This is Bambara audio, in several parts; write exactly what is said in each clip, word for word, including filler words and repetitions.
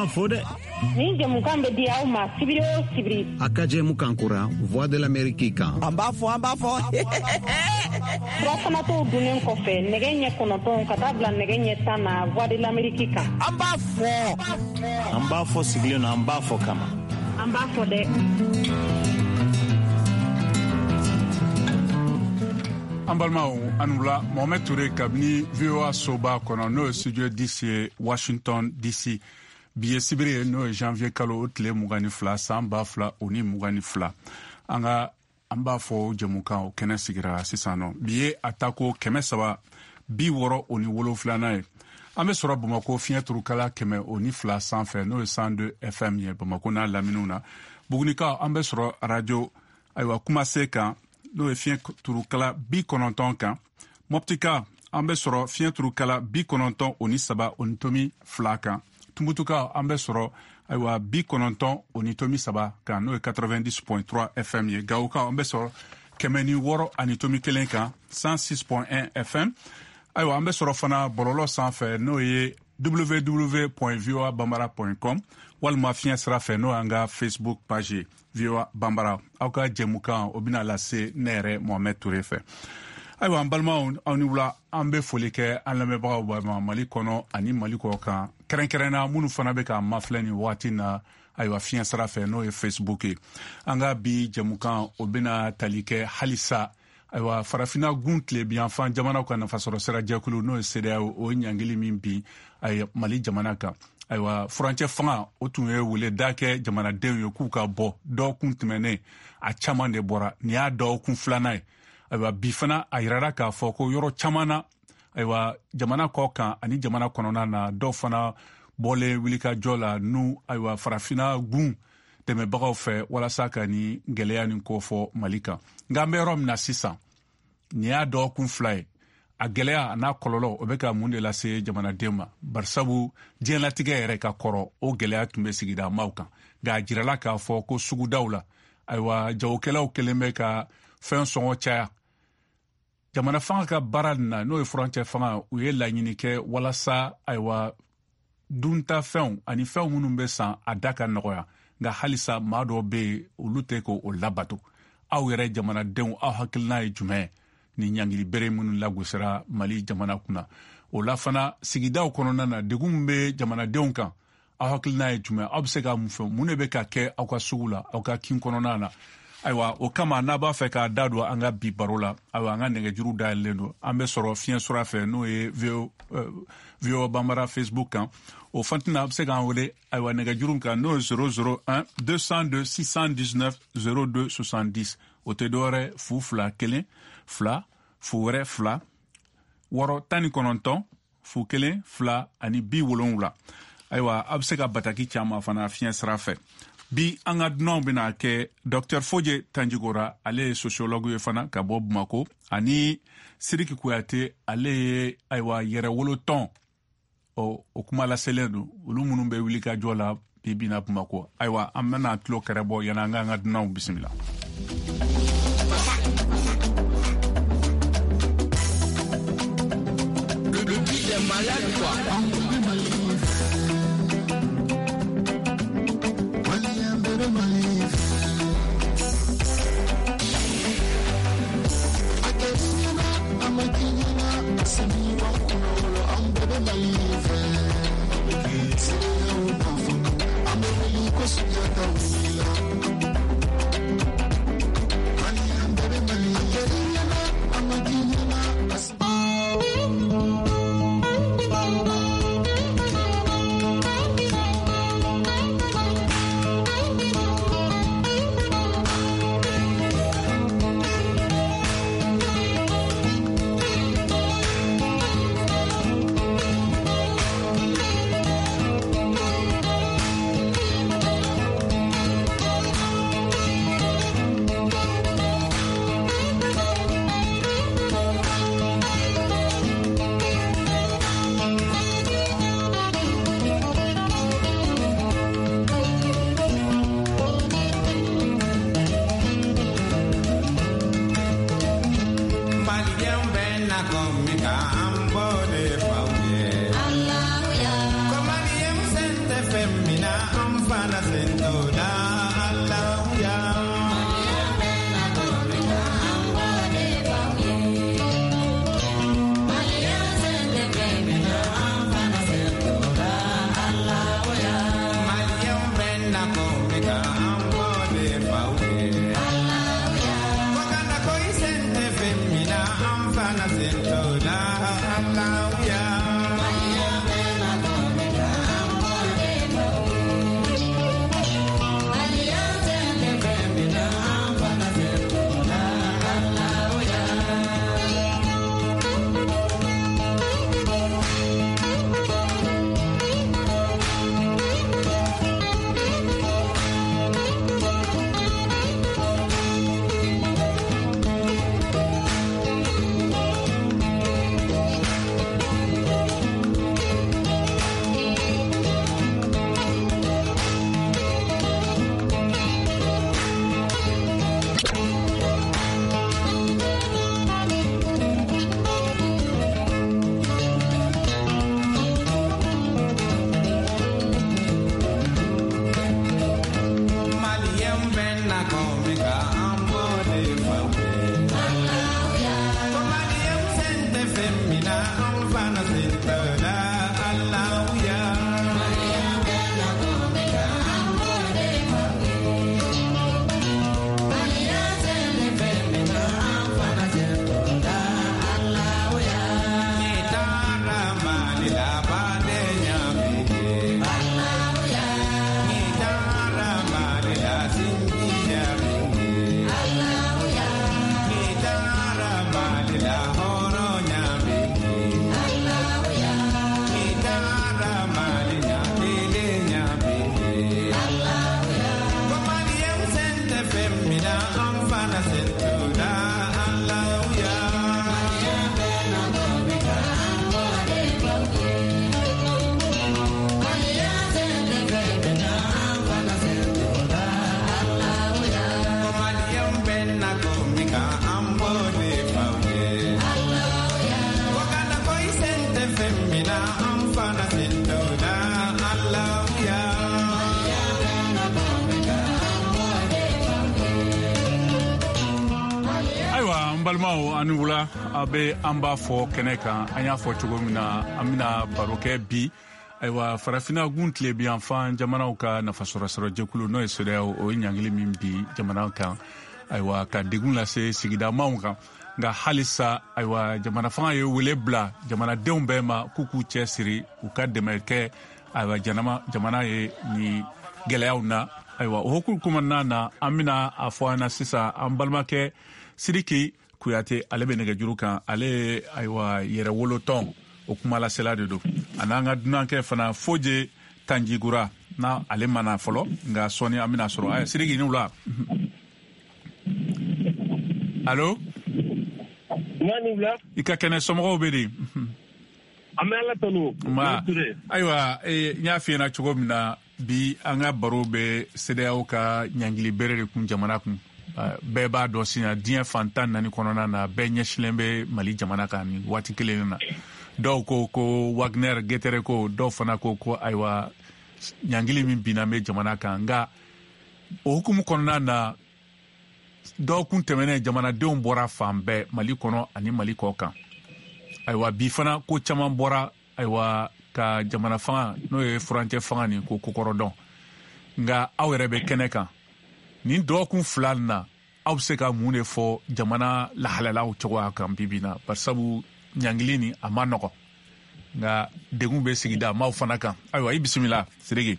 b'a fɔ dɛ. Ni jamukan bɛ di aw ma sibiri o sibiri. A ka jɛmukan kura Voix de l'Amérique kan. An b'a fɔ, an b'a fɔ. Furafanatɔw dunnen kɔfɛ nɛgɛ ɲɛ kɔnɔntɔn ka taa bila nɛgɛ ɲɛ tan na Voix de l'Amérique kan. An b'a fɔ. An b'a fɔ sigilen na, an b'a fɔ kama. An b'a fɔ dɛ. An balimaw an wula Mohamed Touré kabini V O A soba kɔnɔ n'o ye studio dix ye Washington D C. Bi ye sibiri ye n'o ye janvier kalo o tile mugan ni fila san ba fila o ni mugan ni fila. An ka an b'a fɔ jɛmukan o kɛnɛ sigira sisan nɔ. Bi ye a ta ko kɛmɛ saba bi wɔɔrɔ o ni wolonfilanan ye. An bɛ sɔrɔ Bamako fiɲɛ turukala kɛmɛ o ni fila sanfɛ n'o ye cent deux F M ye Bamako n'a laminiw na. Bugunikaw an bɛ sɔrɔ radio ayiwa Kumase kan n'o ye fiɲɛ turukala bi kɔnɔntɔn kan. Moptika an bɛ sɔrɔ fiɲɛ turukala bi kɔnɔntɔn o ni saba o ni tomi fila kan. Tumbutuka an bɛ sɔrɔ ayiwa bi kɔnɔntɔn o ni tomi saba kan n'o ye quatre-vingt-dix point trois F M ye. Gawuka an bɛ sɔrɔ kɛmɛ ni wɔɔrɔ ani tomi kelen kan cent six point un F M. Ayiwa an bɛ sɔrɔ fana bɔlɔlɔ sanfɛ n'o ye w w w point voa bambara point com walima fiɲɛ sira fɛ n'o y'an ka Facebook page ye V O A Bambara. Aw ka jɛmukan o bɛna lase ne yɛrɛ Mohamed Touré fɛ. Ayiwa an balimaw aw ni wula an bɛ foli kɛ an lamɛnbagaw ma Mali kɔnɔ ani Mali kɔ kan kɛrɛnkɛrɛnna minnu fana bɛ ka mafilɛ nin waati na ayiwa fiɲɛ sira fɛ n'o ye Facebook ye. An ka bi jɛmukan o bɛna tali kɛ halisa ayiwa farafina gun tile biyanfan jamanaw ka nafasɔrɔ sira jɛkulu n'o ye C D A O o ɲangili min bi ayiwa Mali jamana kan. Ayiwa furancɛ fanga o tun ye wele da kɛ jamanadenw ye k'u ka bɔ dɔgɔkun tɛmɛnen a caman de bɔra nin y'a dɔgɔkun filanan ye. Ayiwa bi fana a yirara k'a fɔ ko yɔrɔ caman na ayiwa jamana kɔ kan ani jamana kɔnɔna na dɔw fana bɔlen wulikajɔ la n'u ayiwa farafina gun dɛmɛbagaw fɛ walasa ka ni gɛlɛya nin kɔfɔ Mali kan. Nka an bɛ yɔrɔ min na sisan nin y'a dɔgɔkun fila ye. A gɛlɛya a n'a kɔlɔlɔ o bɛ ka mun de lase jamanaden ma barisabu diɲɛlatigɛ yɛrɛ ka kɔrɔ o gɛlɛya tun bɛ sigida maaw kan nka a jirala k'a fɔ ko sugudaw la ayiwa jagokɛlaw kɛlen bɛ ka fɛn sɔngɔ caya jamana fanga ka baara nin na n'o ye furancɛ fanga u ye laɲini kɛ walasa ayiwa dunta fɛnw ani fɛnw minnu bɛ san a da ka nɔgɔya nka halisa maa dɔw bɛ yen olu tɛ k'o labato aw yɛrɛ jamanadenw aw hakilina ye jumɛn ni ɲangili bere minnu lagosira Mali jamana kunna o la fana sigidaw kɔnɔna na degun bɛ jamanadenw kan aw hakilina ye jumɛn aw bɛ se ka mun fɔ mun de bɛ ka kɛ aw ka sugu la aw ka kin kɔnɔna na ayiwa o kama n'a b'a fɛ k'a da don an ka bi baro la ayiwa an ka nɛgɛjuru dayɛlɛlen don an bɛ sɔrɔ fiɲɛ sira fɛ n'o ye V O A Bambara Facebook kan o fantina a bɛ se k'an wele ayiwa nɛgɛjuru kan n'o ye zéro zéro un deux cent deux six cent dix-neuf zéro deux soixante-dix o tɛ dɔwɛrɛ fu fila kelen fila fu wɛrɛ fila wɔɔrɔ tan ni kɔnɔntɔn fu kelen fila ani bi wolonwula ayiwa a bɛ se ka bataki caman fana fiɲɛ sira fɛ bi an ka dunanw bɛna kɛ Docteur Fodje Tanjigora ale ye sociologue ye fana ka bɔ Bamako ani Sidiki Kuyate ale ye ayiwa yɛrɛwolo tɔn o o kuma laselen don olu minnu bɛ wuli ka jɔ la bi bi na Bamako ayiwa an bɛna tulo kɛrɛ bɔ yanni an ka an ka dunanw bisimila. Malade quoi. amfana sentoda Allah ya balmaaw ani wula abe an b'a fɔ kɛnɛ kan an y'a fɔ cogo min na an bɛna baro kɛ bi ayiwa farafina gun tile bi yanfan jamanaw ka nafasɔrɔsɔrɔ jɛkulu n'o ye C E D E A O o ye ɲangili min bi jamanaw kan ayiwa ka degun lase sigidamaw kan nka halisa ayiwa jamana fanga ye wele bila jamanadenw bɛɛ ma k'u k'u cɛ siri u ka dɛmɛ kɛ ayiwa jamana ye ni gɛlɛyaw na ayiwa o hukumu kɔnɔna na an bɛna a fɔ an na sisan an balimakɛ Sidiki Kuyate ale bɛ nɛgɛjuru kan ale ayiwa yɛrɛ wolotɔn o kuma lasela de don a n'an ka dunankɛ fana Foje Tanjigura na ale mana fɔlɔ nka sɔɔni an bɛna sɔrɔ ayi Sidiki ni wula allo nani wula i ka kɛnɛ somɔgɔw bɛ di an bɛ Ala tanu ma ayiwa n y'a f'i ɲɛna cogo min na bi an ka baro bɛ C E D E A O ka ɲangili bere de kun jamana kun bɛɛ b'a dɔn sisan diɲɛ fantan naani kɔnɔna na bɛɛ ɲɛsilen bɛ Mali jamana kan ni waati kelen na dɔw ko ko Wagner Getere ko dɔw fana ko ko ayiwa ɲangili min binna bɛ jamana kan nka o hukumu kɔnɔna na dɔw kun tɛmɛnen jamanadenw bɔra fan bɛɛ Mali kɔnɔ ani Mali kɔ kan ayiwa bi fana ko caman bɔra ayiwa ka jamana fanga n'o ye furancɛ fanga ni ko kokɔrɔ dɔn nka aw yɛrɛ bɛ kɛnɛ kan nin dɔgɔkun fila na aw bɛ se ka mun de fɔ jamana lahalalaw cogoya kan bibi na barisabu ɲangili ni a ma nɔgɔ nka degun bɛ sigida maaw fana kan ayiwa i bisimila Sidiki.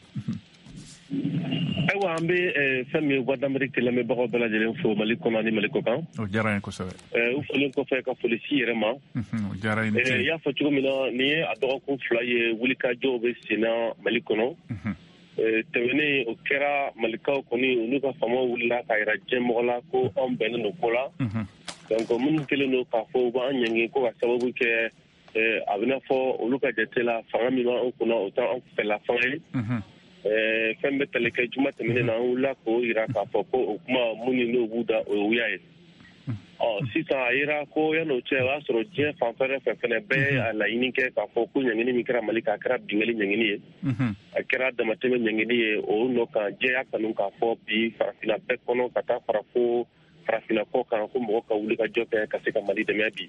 ayiwa an bɛ fɛn min ye Voix d'Amérique lamɛnbagaw bɛɛ lajɛlen fo Mali kɔnɔ ani Mali kɔ kan. o diyara n ye kosɛbɛ. u fɔlen kɔfɛ ka foli si yɛrɛ ma. o diyara n ye. i y'a fɔ cogo min na nin ye a dɔgɔkun fila ye wulikajɔw bɛ sen na Mali kɔnɔ. tɛmɛnen o kɛra Malikaw kɔni olu ka famaw wulila k'a jira diɲɛmɔgɔ la ko anw bɛnnen don ko la. donc minnu kɛlen don k'a fɔ u b'an ɲangi ko ka sababu kɛ a bɛ n'a fɔ olu ka jate la fanga min b'an kunna o tɛ an fɛla fanga ye. fɛn bɛ tali kɛ juma tɛmɛnen na an wulila k'o jira k'a fɔ ko o kuma minnu n'o b'u da o ye wuya ye. ɔ sisan a yera ko yan'o cɛ o y'a sɔrɔ diɲɛ fan fɛn fɛn fɛnɛ bɛɛ a laɲini kɛ k'a fɔ ko ɲangini min kɛra Mali kan a kɛra bingani ɲangini ye a kɛra damatɛmɛ ɲangini ye o nɔ kan diɲɛ y'a kanu k'a fɔ bi farafinna bɛɛ kɔnɔ ka taa fara fo farafinna kɔ kan ko mɔgɔ ka wuli ka jɔ kɛ ka se ka Mali dɛmɛ bi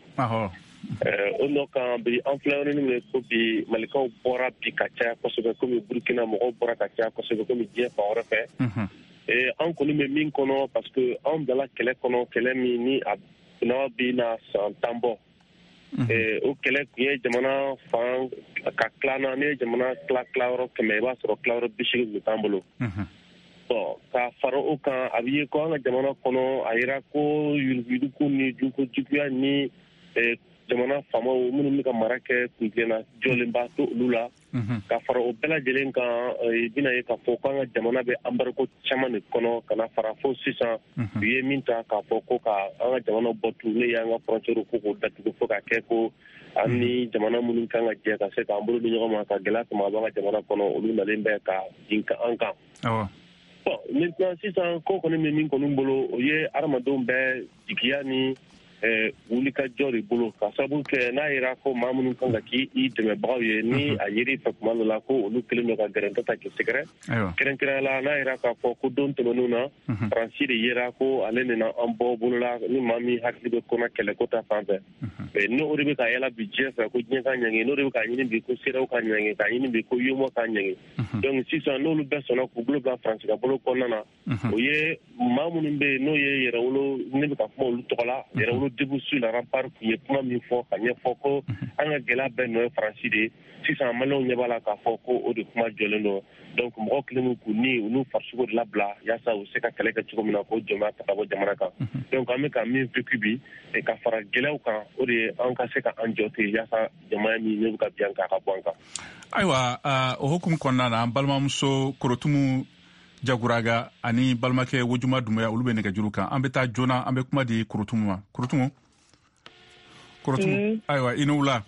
o nɔ kan bi an filɛ yɔrɔnin min ko bi Malikaw bɔra bi ka caya kosɛbɛ komi Burukina mɔgɔw bɔra ka caya kosɛbɛ komi diɲɛ fan wɛrɛ fɛ an kɔni bɛ min kɔnɔ parce que anw dala kɛlɛ kɔnɔ kɛlɛ min ni a n'a bɛ na san tan bɔ o kɛlɛ tun ye jamana fan ka tila na ne ye jamana tila tilayɔrɔ kɛmɛ i b'a sɔrɔ tilayɔrɔ bi seegin tun t'an bolo bon ka fara o kan a bɛ ye ko an ka jamana kɔnɔ a yera ko yuruguyurugu ni juguya ni jamana faamaw minnu bɛ ka mara kɛ kuntilenna jɔlenba to olu la ka fara o bɛɛ lajɛlen kan i bɛna ye k'a fɔ ko an ka jamana bɛ embargo caman de kɔnɔ ka na fara fo sisan u ye min ta k'a fɔ ko ka an ka jamana bɔ tu ne y'an ka frontière ko k'o datugu fo ka kɛ ko an ni jamana minnu kan ka jɛ ka se k'an bolo di ɲɔgɔn ma ka gɛlɛya tɛmɛ a b'an ka jamana kɔnɔ olu nalen bɛ ka bin ka an kan bon maintenant sisan ko kɔni bɛ min kɔni bolo o ye adamadenw bɛɛ jigiya ni wulikajɔ de bolo ka sababu kɛ n'a yera ko maa minnu kan ka k'i dɛmɛbagaw ye ni a yeri fɛ tuma dɔ la ko olu kelen don ka gɛrɛntɛ ta k'i sɛgɛrɛ kɛrɛnkɛrɛnya la n'a yera k'a fɔ ko don tɛmɛnenw na Faransi de yera ko ale nana an bɔ bolola ni maa min hakili bɛ kɔnɔ kɛlɛko ta fan fɛ n'o de bɛ ka yala bi diɲɛ fɛ ko diɲɛ ka ɲangi n'o de bɛ ka ɲini bi ko CEDEAO ka ɲangi ka ɲini bi ko U E M O ka ɲangi donc sisan n'olu bɛɛ sɔnna k'u bolo bila Faransi ka bolo kɔnɔna na o ye maa minnu bɛ yen n'o ye yɛrɛwolo ne bɛ ka kuma olu tɔgɔ la yɛrɛwolo debu sur la rempart kun ye kuma min fɔ ka ɲɛfɔ ko an ka gɛlɛya bɛɛ nɔ ye Faransi de ye sisan maliyɛnw ɲɛ b'a la k'a fɔ ko o de kuma jɔlen don donc mɔgɔw kelen k'u ni u n'u farisogo de labila yaasa u se ka kɛlɛ kɛ cogo min na k'o jɔnmaya ta ka bɔ jamana kan donc an bɛ ka min vécu bi ka fara gɛlɛyaw kan o de ye an ka se ka an jɔ ten yaasa jamana min ne bɛ ka bin an kan ka bɔ an kan. Ayiwa o hukumu kɔnɔna na an balimamuso Korotumu Jaguraga ani balimakɛ Wojuma Dumbuya olu bɛ nɛgɛjuru kan an bɛ taa joona an bɛ kuma di Korotumu ma Korotumu Korotumu ayiwa i ni wula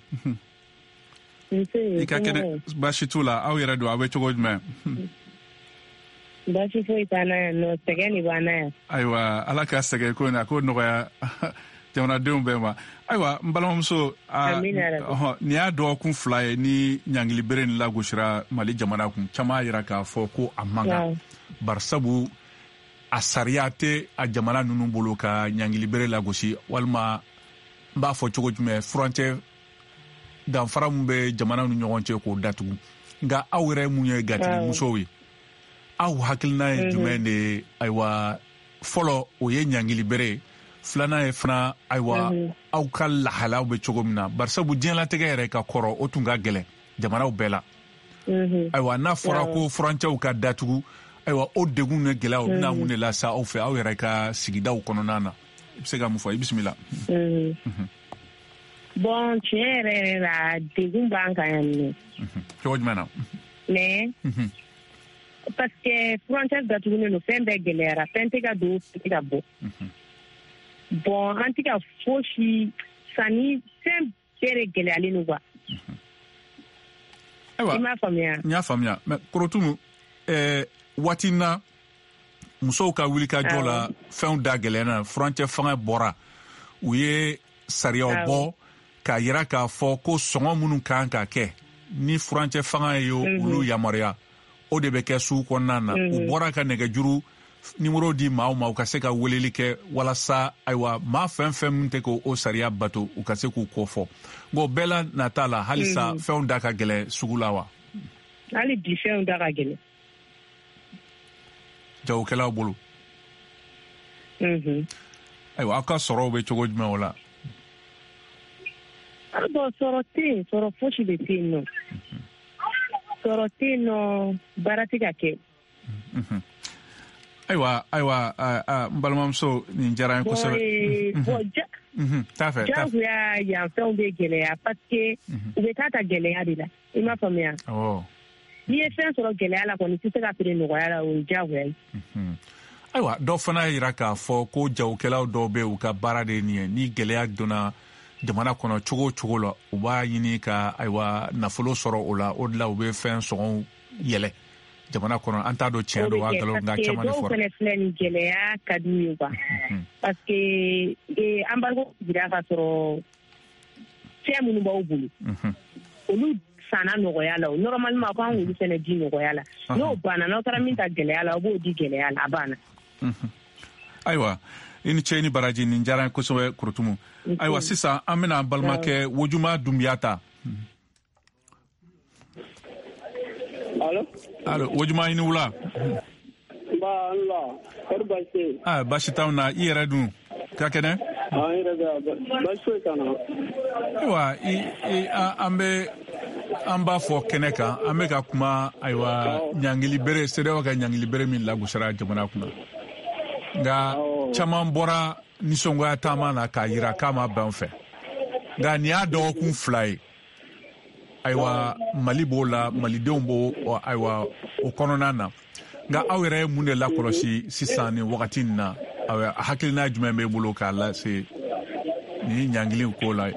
i ka kɛnɛ baasi t'u la aw yɛrɛ don aw bɛ cogo jumɛn baasi foyi t'an na yan nɔ sɛgɛn de b'an na yan ayiwa ala ka sɛgɛn ko in na ko nɔgɔya jamanadenw bɛɛ ma ayiwa n balimamuso nin y'a dɔgɔkun fila ye ni ɲangili bere ni lagosira Mali jamana kun caman y'a jira k'a fɔ ko a man kan barisabu a sariya tɛ a jamana ninnu bolo ka ɲangili bere lagosi walima n b'a fɔ cogo jumɛn furancɛ danfara min bɛ jamana ni ɲɔgɔn cɛ k'o datugu nka aw yɛrɛ mun ye gatigi musow ye aw hakilina ye jumɛn de ye ayiwa fɔlɔ o ye ɲangili bere filanan ye fana ayiwa aw ka lahalaw bɛ cogo min na barisabu diɲɛlatigɛ yɛrɛ ka kɔrɔ o tun ka gɛlɛn jamanaw bɛɛ la ayiwa n'a fɔra ko furancɛw ka datugu ayiwa o degun ni gɛlɛyaw o bɛna mun de lase aw fɛ aw yɛrɛ ka sigidaw kɔnɔna na i bɛ se ka mun fɔ i bisimila. Bon tiɲɛ yɛrɛ yɛrɛ la degun b'an kan yan nɔ. Cogo jumɛn na. mais parce que frontière datugulen don fɛn bɛɛ gɛlɛyara fɛn tɛ ka don fɛn tɛ ka bɔ. Bon an tɛ ka fosi sanni fɛn bɛɛ de gɛlɛyalen don quoi. Ayiwa i m'a faamuya. n y'a faamuya mais Korotumu ɛɛ waati na musow ka wulikajɔ la fɛnw da gɛlɛyana furancɛ fanga bɔra u ye sariyaw bɔ k'a yira k'a fɔ ko sɔngɔ minnu kan ka kɛ ni furancɛ fanga ye olu yamaruya o de bɛ kɛ sugu kɔnɔna na u bɔra ka nɛgɛjuru nimero di maaw ma u ka se ka weleli kɛ walasa ayiwa maa fɛn fɛn min tɛ k'o sariya bato u ka se k'u kɔfɔ nka o bɛɛ la nata la halisa fɛnw da ka gɛlɛ sugu la wa. hali bi fɛnw da ka gɛlɛ. jagokɛlaw bolo. ayiwa aw ka sɔrɔw bɛ cogo jumɛn o la. Bon, sɔrɔ tɛ yen sɔrɔ fosi de tɛ yen nɔ sɔrɔ tɛ yen nɔ baara tɛ ka kɛ. ayiwa ayiwa n balimamuso nin diyara n ye kosɛbɛ. bɔn ja jagoya yan fɛnw bɛ gɛlɛya parce que u bɛ taa ta gɛlɛya de la i m'a faamuya. n'i ye fɛn sɔrɔ gɛlɛya la kɔni tɛ se ka feere nɔgɔya la o ye jagoya ye. ayiwa dɔ fana y'a jira k'a fɔ ko jagokɛlaw dɔw bɛ yen u ka baara de ye nin ye ni gɛlɛya donna jamana kɔnɔ cogo o cogo la u b'a ɲini ka ayiwa nafolo sɔrɔ o la o de la u bɛ fɛn sɔngɔw yɛlɛ jamana kɔnɔ an t'a dɔn tiɲɛ don wa nkalon nka caman de fɔra. dɔw fɛnɛ filɛ nin gɛlɛya ka d'u ye quoi parce que embargo sigira ka sɔrɔ fɛn minnu b'aw bolo olu sanna nɔgɔya la normalement ko an k'olu fɛnɛ di nɔgɔya la n'o banna n'aw taara min ta gɛlɛya la aw b'o di gɛlɛya la a banna. ayiwa i ni cɛ ni baraji nin diyara n kosɛbɛ Korotumu. ayiwa sisan an bɛna an balimakɛ Wojuma Dunbiya ta. Allo allo Wojuma i ni wula. Ba Allah kar baasi. ah baasi t'anw na i yɛrɛ dun ka kɛnɛ. ah i yɛrɛ da baasi kana. ayiwa i an bɛ an b'a fɔ kɛnɛ kan an bɛ ka kuma ayiwa ɲangili bere CEDEAO ka ɲangili bere min lagosara jamana kunna nka caman bɔra nisɔngoya taama na k'a jira k'a ma bɛn fɛ nka nin y'a dɔgɔkun fila ye ayiwa Mali b'o la malidenw b'o ayiwa o kɔnɔna na nka aw yɛrɛ ye mun de lakɔlɔsi sisan nin wagati nin na ayiwa hakilina jumɛn b'e bolo k'a lase nin ɲangili ko la.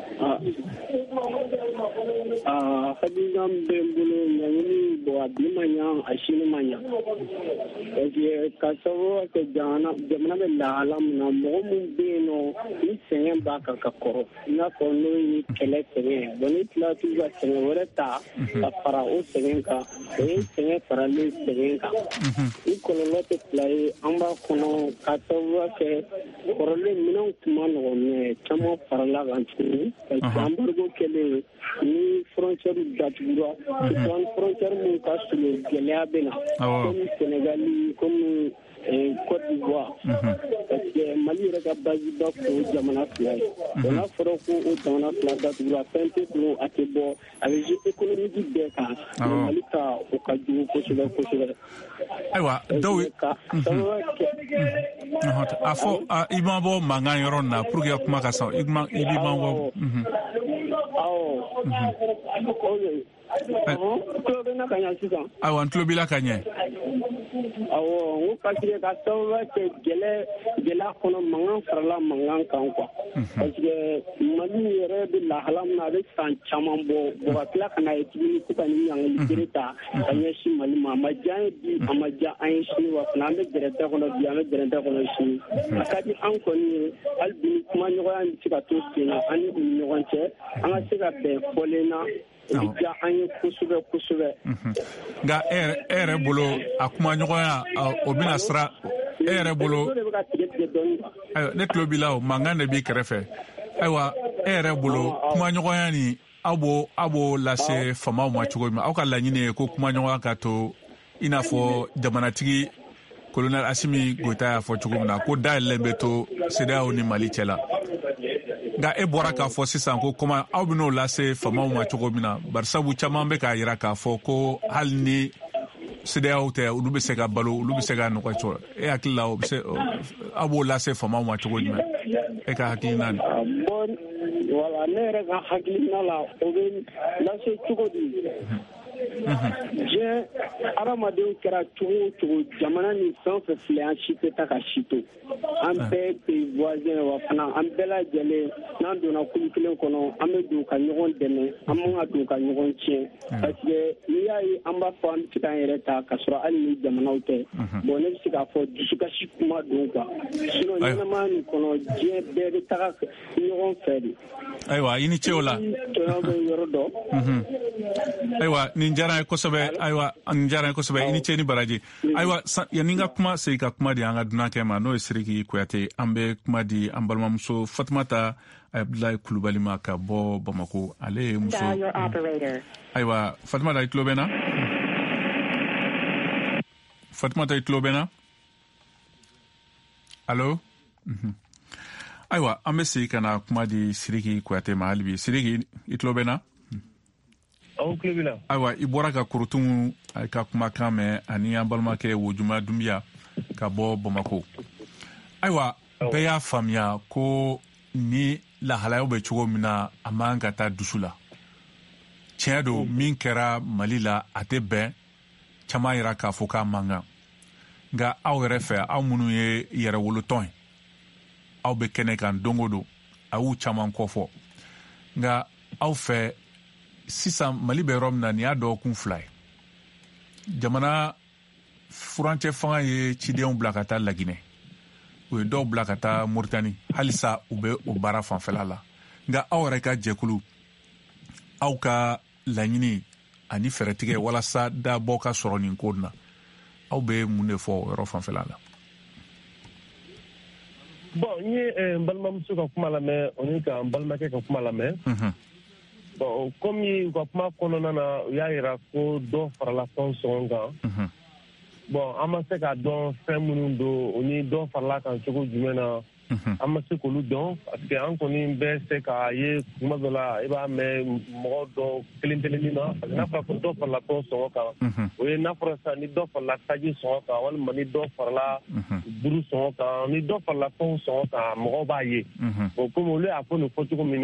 ah hakilina bɛ n bolo ɲangili bɔn a bi ma ɲa a sini ma ɲa parce que ka sababu kɛ jamana jamana bɛ lahala min na mɔgɔ min bɛ yen nɔ ni sɛgɛn b'a kan ka kɔrɔ i n'a fɔ n'o ye kɛlɛ sɛgɛn bɔn ni tila t'u ka sɛgɛn wɛrɛ ta ka fara o sɛgɛn kan o ye sɛgɛn faralen sɛgɛn kan ni kɔlɔlɔ tɛ fila ye an b'a kɔnɔ ka sababu kɛ kɔrɔlen minɛnw tun ma nɔgɔn mɛ caman farala kan tuguni parce que embargo kɛlen ni frontière datugura sisan frontière min ka surun gɛlɛya bɛ na komi Sénégali komi Côte d'Ivoire parce que Mali yɛrɛ ka base ba ko jamana fila ye n'a fɔra ko o jamana fila datugura fɛn tɛ don a tɛ bɔ a bɛ jeu économique bɛɛ kan Mali ta o ka jugu kosɛbɛ kosɛbɛ. ayiwa dɔw ka sababu kɛ a fɔ i ma bɔ mankan yɔrɔ nin na pour que ka kuma ka sa i b'i ma bɔ. ayiwa n tulo b'i la ka ɲɛ. awɔ n ko parce que ka sababu kɛ gɛlɛ gɛlɛya kɔnɔ mankan farala mankan kan quoi parce que Mali yɛrɛ bɛ lahala min na a bɛ san caman bɔ bɔn ka tila ka na ye tuguni ko ka ni ɲangili bere ta ka ɲɛsin Mali ma a ma diya an ye bi a ma diya an ye sini wa fana an bɛ gɛrɛntɛ kɔnɔ bi an bɛ gɛrɛntɛ kɔnɔ sini a ka di an kɔni ye hali bi ni kuma ɲɔgɔnya bɛ se ka to sen na an ni u ni ɲɔgɔn cɛ an ka se ka bɛn fɔlen na o bɛ diya an ye kosɛbɛ kosɛbɛ. nka e yɛrɛ bolo a kuma ɲɔgɔnya o bɛna sira e yɛrɛ bolo ayiwa ne tulo b'i la o mankan de b'i kɛrɛfɛ ayiwa e yɛrɛ bolo kuma ɲɔgɔnya ni aw b'o aw b'o lase famaw ma cogo min aw ka laɲini ye ko kuma ɲɔgɔnya ka to i n'a fɔ jamanatigi colonel Asimi Goita y'a fɔ cogo min na ko dayɛlɛlen bɛ to CEDEAO ni Mali cɛ la nka e bɔra k'a fɔ sisan ko comment aw bɛn'o lase famaw ma cogo min na barisabu caman bɛ k'a jira k'a fɔ ko hali ni CEDEAO tɛ olu bɛ se ka balo olu bɛ se ka nɔgɔya cogo e hakili la o bɛ se aw b'o lase famaw ma cogo jumɛn e ka hakilina ni. wala ne yɛrɛ ka hakilina la o bɛ lase cogo di. diɲɛ adamadenw kɛra cogo o cogo jamana ni fɛn o fɛn filɛ an si tɛ taa ka si to an bɛɛ pays voisin wa fana an bɛɛ lajɛlen n'an donna kulu kelen kɔnɔ an bɛ don ka ɲɔgɔn dɛmɛ an man ka don ka ɲɔgɔn tiɲɛ parce que n'i y'a ye an b'a fɔ an bɛ se k'an yɛrɛ ta ka sɔrɔ hali ni jamanaw tɛ bon ne bɛ se k'a fɔ dusukasi kuma don quoi sinon ɲɛnamaya nin kɔnɔ diɲɛ bɛɛ bɛ taga ɲɔgɔn fɛ de. ayiwa i ni ce o la. tɔɲɔ bɛ yɔrɔ dɔ. ayiwa nin diyara n ye kosɛbɛ ayiwa nin diyara n ye kosɛbɛ i ni ce ni baraji ayiwa yanni n ka kuma segin ka kuma di an ka dunankɛ ma n'o ye Sidiki Kuyate an bɛ kuma di an balimamuso Fatumata Abdulayi Kulubali ma ka bɔ Bamako ale ye muso ayiwa Fatumata i tulo bɛ n na Fatumata i tulo bɛ n na allo ayiwa an bɛ segin ka na kuma di Sidiki Kuyate ma hali bi Sidiki i tulo bɛ n na. ayiwa i bɔra ka Korotumu ka kumakan mɛn ani an balimakɛ Wojuma Dunbiya ka bɔ Bamako ayiwa bɛɛ y'a faamuya ko ni lahalayaw bɛ cogo min na a man ka taa dusu la tiɲɛ don min kɛra Mali la a tɛ bɛn caman yira k'a fɔ k'a man kan nka aw yɛrɛ fɛ aw minnu ye yɛrɛwolotɔn ye aw bɛ kɛnɛ kan don o don a y'u caman kɔfɔ nka aw fɛ sisan Mali bɛ yɔrɔ min na nin y'a dɔgɔkun fila ye jamana furancɛ fanga ye cidenw bila ka taa Laginɛ u ye dɔw bila ka taa Mauritanie halisa u bɛ o baara fanfɛla la nka aw yɛrɛ ka jɛkulu aw ka laɲini ani fɛrɛtigɛ walasa dabɔ ka sɔrɔ nin ko na aw bɛ mun de fɔ yɔrɔ fanfɛla la. Bon, n ye n balimamuso ka kuma lamɛn o ni ka n balimakɛ ka kuma lamɛn. Bon, komi u ka kuma kɔnɔna na u y'a jira ko dɔ farala tɔn sɔngɔ kan. Bon, an ma se ka dɔn fɛn minnu don o ni dɔ farala kan cogo jumɛn na an ma se k'olu dɔn parce que an kɔni bɛ se k'a ye kuma dɔ la i b'a mɛn mɔgɔ dɔ kelen kelennin na parce que n'a fɔra ko dɔ farala tɔn sɔngɔ kan o ye n'a fɔra sisan ni dɔ farala taji sɔngɔ kan walima ni dɔ farala buru sɔngɔ kan ni dɔ farala tɔn sɔngɔ kan mɔgɔw b'a ye bon komi olu y'a fɔ nin fɔ cogo min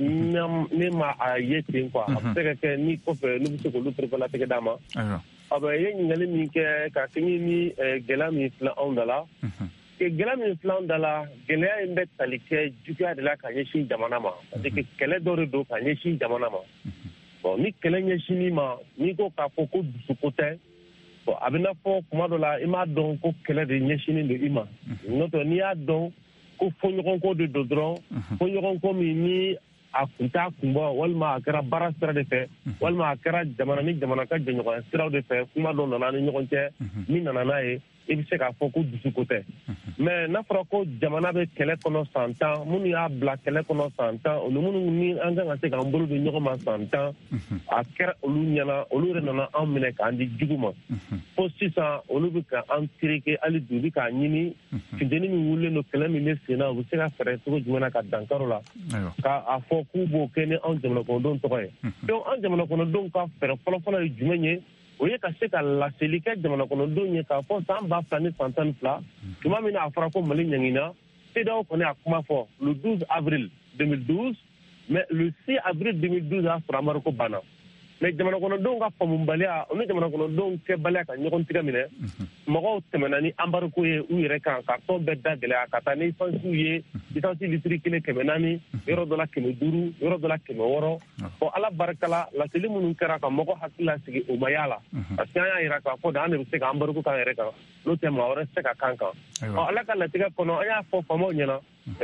na ne ma a ye ten quoi a bɛ se ka kɛ ni kɔfɛ ne bɛ se k'olu pereperelatigɛ d'a ma a bɛ ye ɲininkali min kɛ ka kɛɲɛ ni gɛlɛya min filɛ anw da la gɛlɛya min filɛ anw da la gɛlɛya in bɛ tali kɛ juguya de la ka ɲɛsin jamana ma parce que kɛlɛ dɔ de don ka ɲɛsin jamana ma bon ni kɛlɛ ɲɛsinni ma n'i ko k'a fɔ ko dusuko tɛ bon a bɛ n'a fɔ kuma dɔ la i m'a dɔn ko kɛlɛ de ɲɛsinnen don i ma n'o tɛ n'i y'a dɔn ko fɔɲɔgɔnko de don dɔrɔn fɔɲɔgɔnko min ni a kun t'a kun bɔ walima a kɛra baara sira de fɛ walima a kɛra jamana ni jamana ka jɛɲɔgɔnya siraw de fɛ kuma dɔ nana ni ɲɔgɔn cɛ min nana n'a ye i bɛ se k'a fɔ ko dusuko tɛ mais n'a fɔra ko jamana bɛ kɛlɛ kɔnɔ san tan minnu y'a bila kɛlɛ kɔnɔ san tan olu minnu ni an kan ka se k'an bolo di ɲɔgɔn ma san tan a kɛra olu ɲɛna olu yɛrɛ nana an minɛ k'an di jugu ma fo sisan olu bɛ ka an tereke hali bi u bɛ k'a ɲini funteni min wulilen don kɛlɛ min bɛ sen na u bɛ se ka fɛɛrɛ cogo jumɛn na ka dankaro la k'a fɔ k'u b'o kɛ ni anw jamana kɔnɔdenw tɔgɔ ye donc an jamana kɔnɔdenw ka fɛɛrɛ fɔlɔfɔlɔ ye jumɛn ye o ye ka se ka laseli kɛ jamana kɔnɔdenw ye k'a fɔ san ba fila ni san tan ni fila tuma min na a fɔra ko Mali ɲangina CEDEAO kɔni a kuma fɔ le douze avril deux mille douze mais le six avril deux mille douze a sɔrɔ Amadu banna mais jamana kɔnɔdenw ka faamubaliya o ni jamana kɔnɔdenw kɛbaliya ka ɲɔgɔn tigɛ minɛ mɔgɔw tɛmɛna ni embargo ye u yɛrɛ kan ka tɔn bɛɛ da gɛlɛya ka taa ni lisansiw ye lisansi litiri kelen kɛmɛ naani yɔrɔ dɔ la kɛmɛ duuru yɔrɔ dɔ la kɛmɛ wɔɔrɔ bon ala barikala laseli minnu kɛra ka mɔgɔ hakili lasigi o ma y'a la parce que an y'a jira k'a fɔ de an de bɛ se ka embargo k'an yɛrɛ kan n'o tɛ maa wɛrɛ se ka kan kan ɔ ala ka latigɛ kɔnɔ an y'a fɔ faamaw ɲɛna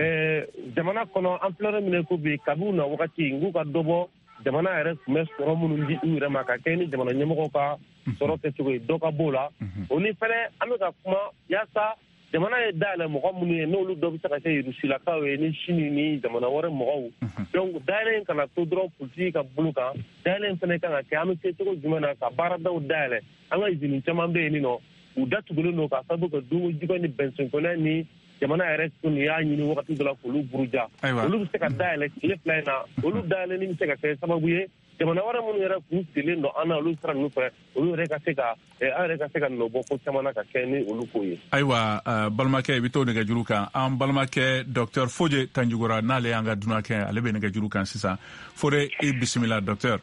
jamana kɔnɔ an filɛ yɔrɔ min ko bi kabi u na wagati n k'u ka dɔ bɔ jamana yɛrɛ tun bɛ sɔrɔ minnu di u yɛrɛ ma ka kɛ ni jamana ɲɛmɔgɔw ka sɔrɔ kɛcogo ye dɔ ka b'o la o ni fɛnɛ an bɛ ka kuma yaasa jamana ye dayɛlɛ mɔgɔ minnu ye n'olu dɔ bɛ se ka kɛ Rusilakaw ye ni Sini ni jamana wɛrɛ mɔgɔw donc dayɛlɛ in kana to dɔrɔn politiki ka bolo kan dayɛlɛ in fɛnɛ kan ka kɛ an bɛ se cogo jumɛn na ka baaradaw dayɛlɛ an ka usine caman bɛ yen nɔ u datugulen don ka sababu kɛ dunko juguya ni bɛnsɛnkɔnɛ ni jamana yɛrɛ tun y'a ɲini wagati dɔ la k'olu buruja olu bɛ se ka dayɛlɛ tile fila in na olu dayɛlɛni bɛ se ka kɛ sababu ye jamana wɛrɛ minnu yɛrɛ kun sigilen don an na olu sira ninnu fɛ olu yɛrɛ ka se ka an yɛrɛ ka se ka nɔbɔ ko caman na ka kɛ ni olu ko ye. ayiwa balimakɛ i bɛ to nɛgɛjuru kan an balimakɛ docteur Fode Tanjugora n'ale y'an ka dunan kɛ ale bɛ nɛgɛjuru kan sisan Fode i bisimila docteur.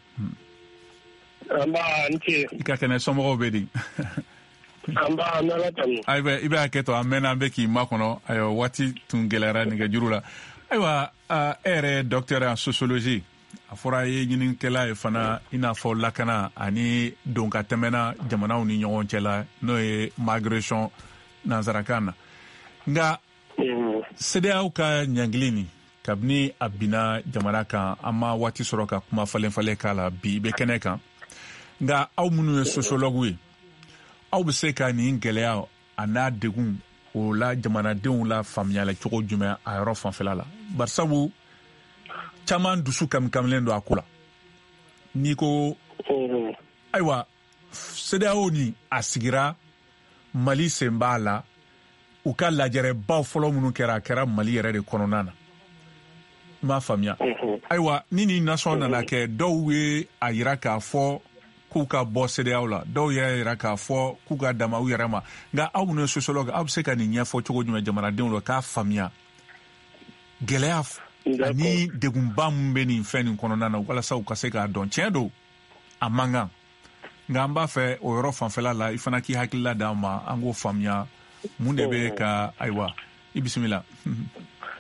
an b'a n ce. i ka kɛnɛ somɔgɔw bɛ di. an b'a n'ala tanu. ayiwa i bɛ hakɛ to an mɛnna an bɛ k'i makɔnɔ ayiwa waati tun gɛlɛyara nɛgɛjuru la ayiwa e yɛrɛ docteur en sociologie a fɔra ye ɲininikɛla ye fana i n'a fɔ lakana ani don ka tɛmɛna jamanaw ni ɲɔgɔn cɛ la n'o ye migration nanzarakan na nka CEDEAO ka ɲangili nin kabini a binna jamana kan an ma waati sɔrɔ ka kuma falen-falen k'a la bi i bɛ kɛnɛ kan nka aw minnu ye sociologue ye aw bɛ se ka nin gɛlɛya a n'a degun o la jamanadenw la faamuyala cogo jumɛn a yɔrɔ fanfɛla la barisabu caman dusu kamikamilen don a ko la n'i ko ayiwa CEDEAO ni a sigira Mali sen b'a la u ka lajɛrɛbaw fɔlɔ minnu kɛra a kɛra Mali yɛrɛ de kɔnɔna na i m'a faamuya ayiwa ni nin nation nana kɛ dɔw ye a yira k'a fɔ k'u ka bɔ CEDEAO la dɔw yɛrɛ yira k'a fɔ k'u ka dama u yɛrɛ ma nka aw minnu ye sociologue aw bɛ se ka nin ɲɛfɔ cogo jumɛn jamanadenw la k'a faamuya gɛlɛya ani degunba min bɛ nin fɛn nin kɔnɔna na walasa u ka se k'a dɔn tiɲɛ don a man kan nka an b'a fɛ o yɔrɔ fanfɛla la i fana k'i hakilila d'an ma an k'o faamuya mun de bɛ ka ayiwa i bisimila.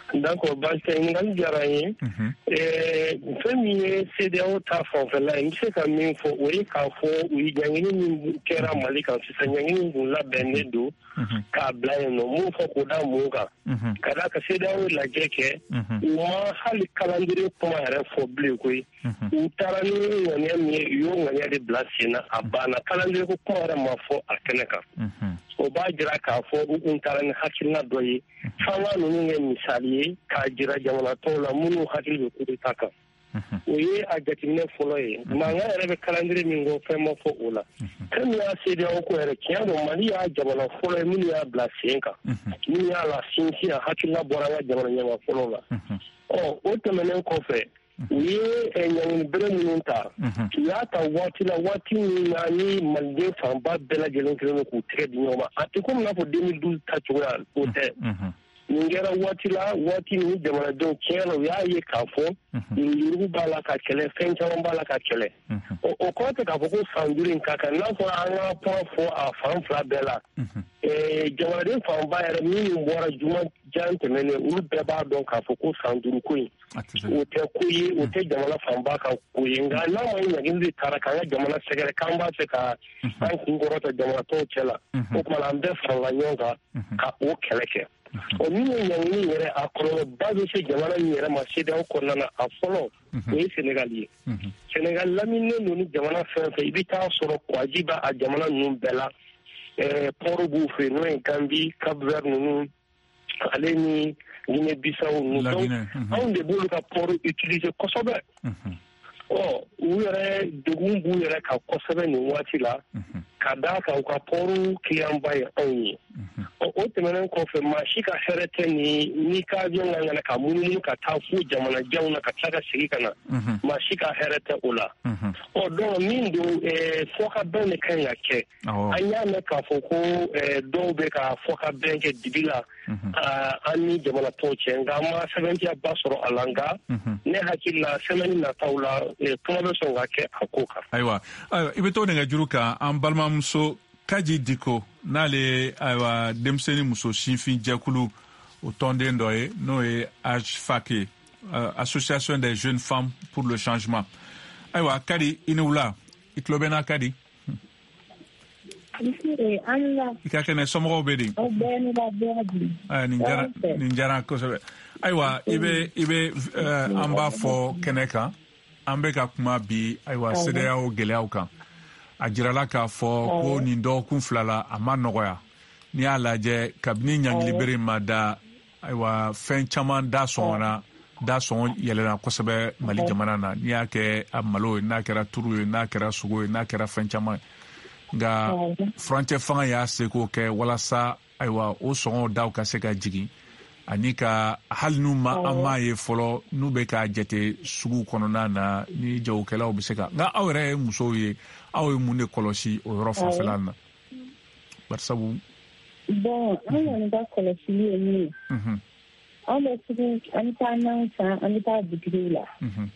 D'accord, parce que ngal jaraye eh fami C D A O ta fo fela nse ka min fo o yi ka fo o yi jangini ni kera mali kan si sanyangini la bende do ka blaye no mu fo ko da mu ka kada ka C D A O la jeke ma hali calendrier ko ma re fo ble ko yi utara ni woni mi yo nganya de blasina abana calendrier ko ko re ma fo akeneka o ba jira ka fo un taran hakilna doyi fanga nunu nge misali ka jira jamana tola munu hakili ko taka o ye a jatimine folo ye manga ere be calendrier min go fema fo ola kan ya C D A O ko ere kiano mali ya jamana folo min ya blasenka min ya la sinsi hakilna boranga jamana nyama folo la o o temenen ko fe ye enyan bere munta ya ta wati la wati ni nani malde famba bela jelen kilo ko tere di nyoma ati ko na fo deux mille douze ta chura ko te ngera wati la wati ni jamana don kero ya ye ka fo ni yuru bala ka kele fencha bala ka kele o o ko te ka fo ko sandurin ka ka na fo anga po fo a fan fla bela eh jamana den famba era mi mbora juma jante mene u beba don ka fo ko sanduru ko o te kuyi o te jamana famba ka kuyi nga na mo ina gindi tara ka jamana segere kamba se ka an kungoro ta jamana to chela o kuma ande fala nyonga ka o keleke o ni nyangini yere akolo bazo se jamana yere ma C D A O ko nana afolo o yi Senegal yi Senegal lamine no ni jamana fe fe ibita soro kwajiba a jamana num bela eh poro bu fe no en Gambie Cap Vert no aleni Guinée Bissau no donc on de bulu ka poro utiliser kosobe o uyere dugun bu yere ka kosobe ni wati la kada ka ka poro kiyamba ya onyi o temenen ko fe mashika herete ni ni ka jonga ngana ka munu ka tafu jamana jawna ka taka shirika mashika herete ula o do min do e foka ben kan yake anya me ka foko e do be ka foka ben ke dibila ani jamana to chenga ma seventy abasoro alanga ne hakilla semeni na taula e kuma so ngake akoka aiwa ibe to nga juruka an balma muso kaji diko nale aiwa demseni muso shinfin jakulu o tonde ndoye no e A J F A C uh, Association des jeunes femmes pour le changement aiwa kadi inula iklobena kadi Isire Allah ikakene somro bedi o beni la bedi ah ninjara ninjara ko sabe aiwa ibe ibe uh, amba fo keneka ambe ka kuma bi aiwa C D A O geleau kan a jirala k'a fɔ ko nin dɔgɔkun fila la a ma nɔgɔya n'i y'a lajɛ kabini ɲangili bere ma da ayiwa fɛn caman da sɔngɔna da sɔngɔ yɛlɛna kosɛbɛ Mali jamana na n'i y'a kɛ a malo ye n'a kɛra turu ye n'a kɛra sogo ye n'a kɛra fɛn caman nka furancɛ fanga y'a seko kɛ walasa ayiwa o sɔngɔw daw ka se ka jigin ani ka hali n'u ma an m'a ye fɔlɔ n'u bɛ ka jate sugu kɔnɔna na ni jagokɛlaw bɛ se ka nka aw yɛrɛ ye musow ye aw ye mun de kɔlɔsi o yɔrɔ fanfɛla na bari sabu bon an kɔni ka kɔlɔsili ye min ye an bɛ tugu an bɛ taa nan san an bɛ taa butigiw la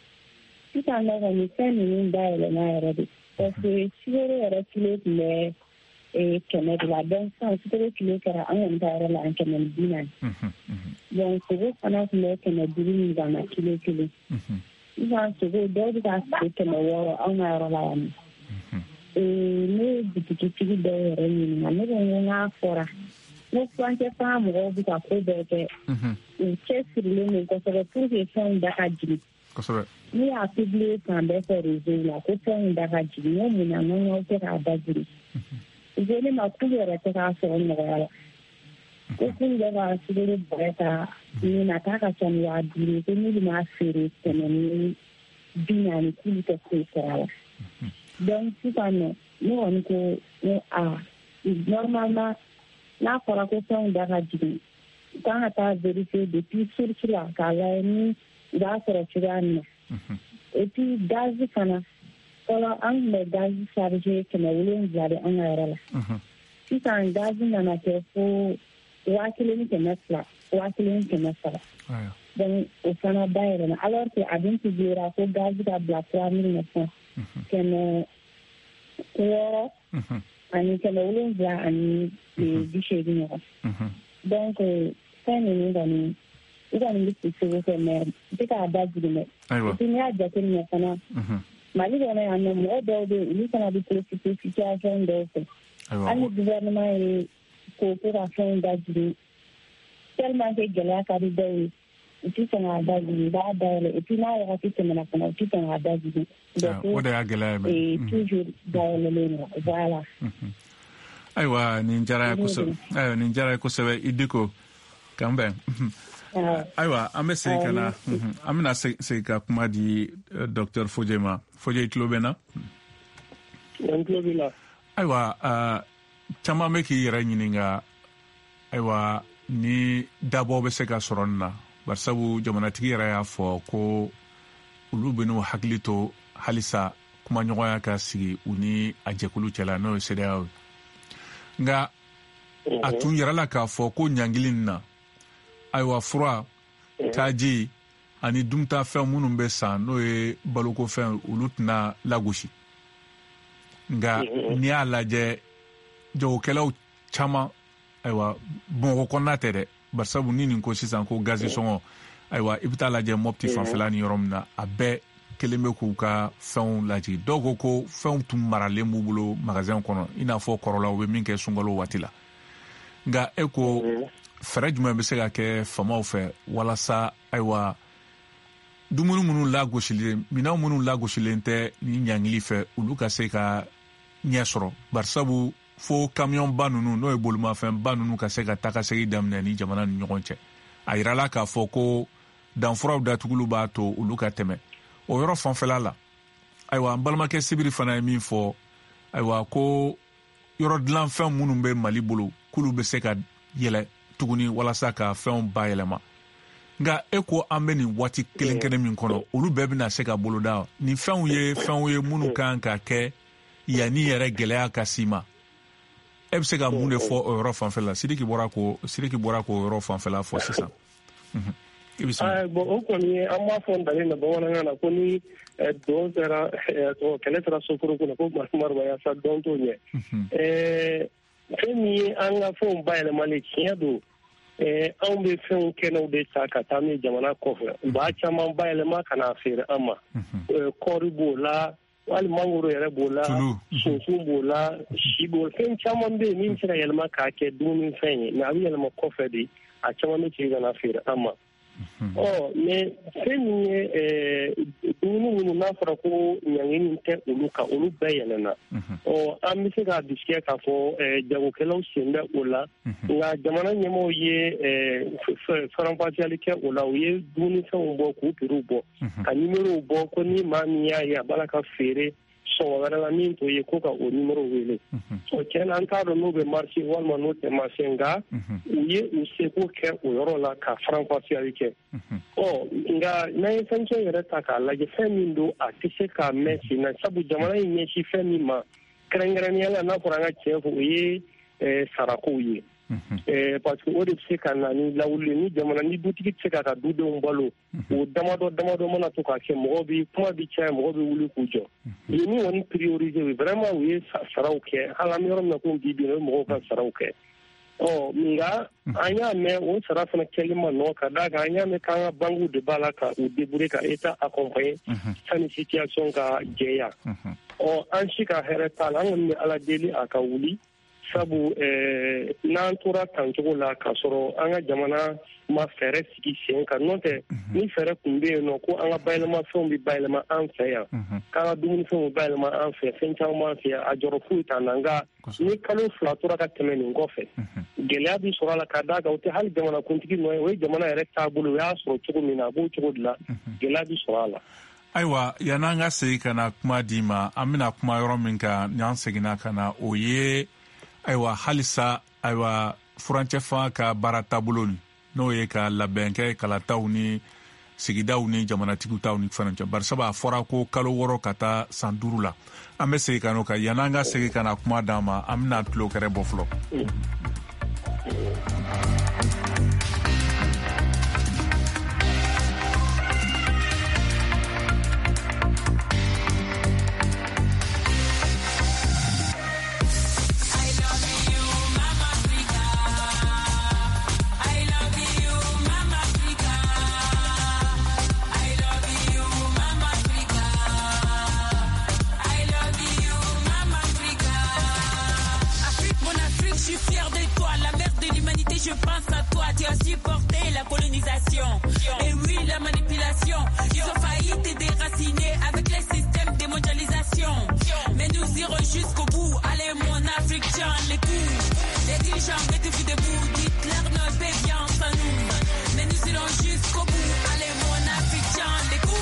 sisan nɔ kɔni fɛn ninnu dayɛlɛnna yɛrɛ de parce que sukaro yɛrɛ kilo tun bɛ kɛmɛ de la donc sisan sukaro kilo kɛra an kɔni ta yɔrɔ la an kɛmɛ ni bi naani donc sogo fana tun bɛ kɛmɛ duuru ni gana kilo kelen sisan sogo dɔw bɛ ka feere kɛmɛ wɔɔrɔ anw ka yɔrɔ la yan nɔ ne ye butigitigi dɔw yɛrɛ ɲininka ne bɛ n ko n'a fɔra n ko furancɛ fanga mɔgɔw bɛ ka ko bɛɛ kɛ u cɛsirilen don kosɛbɛ pour que fɛnw da ka jigin ne y'a publier fan bɛɛ fɛ réseau la ko fɛnw da ka jigin n ko mun na n ko n'aw tɛ k'a da jigin u ko ne ma k'u yɛrɛ tɛ k'a sɔrɔ nɔgɔya la ko k'u bɛ ka sukaro bɔrɛ ta nin na k'a ka ca ni waa duuru ko n'olu m'a feere kɛmɛ ni bi naani k'olu tɛ foyi sɔrɔ a la donc sisan nɔ ne kɔni ko ko a normalement n'a fɔra ko fɛnw da ka jigin u kan ka taa vérifier depuis source la k'a lajɛ ni u b'a sɔrɔ cogoya min na et puis gaz fana fɔlɔ an tun bɛ gaz chargé kɛmɛ wolonwula de an ka yɔrɔ la sisan gaz nana kɛ fo waa kelen ni kɛmɛ fila waa kelen ni kɛmɛ saba donc o fana dayɛlɛnna alors que a dun publiera ko gaz ka bila trois mille neuf cents kɛmɛ wɔɔrɔ ani kɛmɛ wolonwula ani bi seegin ɲɔgɔn donc fɛn ninnu kɔni ida ni su su ko me tika da jini aiwa tin ya da tin ne kana mali da na no mo do do ni kana di politique situation do ko aiwa ani gouvernement e coopération da jini tellement que gala ka di do ti sana da jini da da le ti na ya ti sana kana ti sana da jini o da ya gala ba e toujours da le le voilà aiwa ni njara ko so aiwa ni njara ko so idiko kambe aiwa amese kana amina se ka kuma di docteur Fojema Foje Itlobena Itlobela aiwa uh chama meki yira nyininga aiwa ni dabo be se ka soronna barsabu jamana tigi yira ya fo ko ulubenu haklito halisa kuma nyoya ka sigi uni ajekulu chela no sedao nga atun yira la ka fo ko nyangilin na aiwa fura kaji ani dumta fɛn minnu bɛ san n'o ye baloko fɛn olu tɛna lagosi nga ni y'a lajɛ jagokɛlaw caman ayiwa Bamakɔ kɔnɔna tɛ dɛ barisabu ni nin ko sisan ko gazi sɔngɔ ayiwa i bɛ taa lajɛ Mopti fanfɛla ni yɔrɔ min na a bɛɛ kelen bɛ k'u ka fɛnw lajigin dɔw ko ko fɛnw tun maralen b'u bolo magasin kɔnɔ i n'a fɔ kɔrɔla u bɛ min kɛ sunkalo waati la nga e ko fɛrɛ jumɛn bɛ se ka kɛ famaw fɛ walasa ayiwa dumuni minnu lagosilen minɛn minnu lagosilen tɛ ni ɲangili fɛ olu ka se ka ɲɛ sɔrɔ barisabu fo camion ba ninnu n'o ye bolimafɛn ba ninnu ka se ka taa ka segin daminɛ ni jamana ni ɲɔgɔn cɛ a yirala k'a fɔ ko danfuraw datugulu b'a to olu ka tɛmɛ o yɔrɔ fanfɛla la ayiwa an balimakɛ sibiri fana ye min fɔ ayiwa ko yɔrɔ dilanfɛn minnu bɛ Mali bolo k'olu bɛ se ka yɛlɛ tuguni walasa ka fɛnw bayɛlɛma nga e ko an bɛ nin waati kelen kelen min kɔnɔ olu bɛɛ bɛna se ka boloda ni fɛnw ye fɛnw ye minnu kan ka kɛ yanni yɛrɛ gɛlɛya ka si ma e bɛ se ka mun de fɔ o yɔrɔ fanfɛla Sidiki bɔra ko Sidiki bɔra ko yɔrɔ fanfɛla fɔ sisan i bɛ se bon o kɔni an b'a fɔ ntalen na bamanankan na ko ni dɔn sera kɛlɛ sera soforo kunna ko marifa yasa dɔn t'o ɲɛ fɛn min ye an ka fɛnw bayɛlɛmali tiɲɛ don anw bɛ fɛnw kɛnɛw de ta ka taa ni jamana kɔfɛ u b'a caman bayɛlɛma ka n'a feere an ma kɔɔri b'o la wali mangoro yɛrɛ b'o la sunsun b'o la si b'o la fɛn caman bɛ yen min bɛ se ka yɛlɛma k'a kɛ dumunifɛn ye mɛ a bɛ yɛlɛma kɔfɛ de a caman bɛ sigi ka na feere an ma ɔ mɛ fɛn min ye dumuni minnu n'a fɔra ko ɲangini tɛ olu kan olu bɛɛ yɛlɛnna ɔ an bɛ se k'a bisikɛ k'a fɔ jagokɛlaw sen bɛ o la nka jamana ɲɛmɔgɔw ye faranfasiyali kɛ o la u ye dumunifɛnw bɔ k'u piriw bɔ ka nimorow bɔ ko ni maa min y'a ye a b'a la ka feere sɔngɔ wɛrɛ la min t'o ye ko ka o nimoro wele o tiɲɛna an t'a dɔn n'o bɛ marché walima n'o tɛ marché nka u ye u seko kɛ o yɔrɔ la ka faranfasiyali kɛ ɔ nka n'an ye fɛn caman yɛrɛ ta k'a lajɛ fɛn min don a tɛ se k'a mɛn sen na sabu jamana in ɲɛsin fɛn min ma kɛrɛnkɛrɛnnenya la n'a fɔra an ka tiɲɛ fɔ o ye sarakow ye parce que o de bɛ se ka na ni lawuli ni jamana ni dutigi tɛ se k'a ka dudenw balo o damadɔ damadɔ mana to k'a kɛ mɔgɔ bi kuma bi caya mɔgɔ bɛ wuli k'u jɔ u ye min kɔni prioriser o vraiment u ye saraw kɛ hali an bɛ yɔrɔ min na ko bi bi o ye mɔgɔw ka saraw kɛ ɔ nka an y'a mɛn o sara fana kɛli ma nɔgɔ ka d'a kan an y'a mɛn k'an ka banques de b'a la ka u débrouiller ka État accompagner sanni situation ka jɛya ɔ an si ka hɛrɛ t'a la an kɔni bɛ Ala deli a ka wuli sabu n'an tora tancogo la k'a sɔrɔ an ka jamana ma fɛɛrɛ sigi sen kan n'o tɛ ni fɛɛrɛ tun bɛ yen nɔ ko an ka bayɛlɛmafɛnw bɛ bayɛlɛma an fɛ yan k'an ka dumunifɛnw bɛ bayɛlɛma an fɛ fɛn caman b'an fɛ yan a jɔrɔ foyi t'an na nka ni kalo fila tora ka tɛmɛ nin kɔfɛ gɛlɛya bɛ sɔrɔ a la ka d'a kan o tɛ hali jamanakuntigi nɔ ye o ye jamana yɛrɛ taabolo o y'a sɔrɔ cogo min na a b'o cogo de la gɛlɛya bɛ sɔrɔ a la. Ayiwa yan'an ka segin ka na kuma d'i ma an bɛna kuma yɔrɔ min kan n'an seginna ka na o ye ayiwa halisa ayiwa furancɛ fanga ka baara taabolo n'o ye ka labɛn kɛ kalataw ni sigidaw ni jamanatigiw taw ni fɛnɛ cɛ barisaba a fɔra ko kalo wɔɔrɔ ka taa san duuru la an bɛ segin ka n'o kan yan'an ka segin ka na kuma d'an ma an bɛna tulo kɛrɛ bɔ fɔlɔ. I love you, Mama Africa. je pense à toi, tu as supporté la colonisation. Et oui, la manipulation. Ils ont failli te déraciner avec les systèmes de mondialisation. Mais nous irons jusqu'au bout. Allez, mon Africain, les coups. Les dirigeants, mettez-vous debout. Hitler ne paie bien sans nous. Mais nous irons jusqu'au bout. Allez, mon Africain, les coups.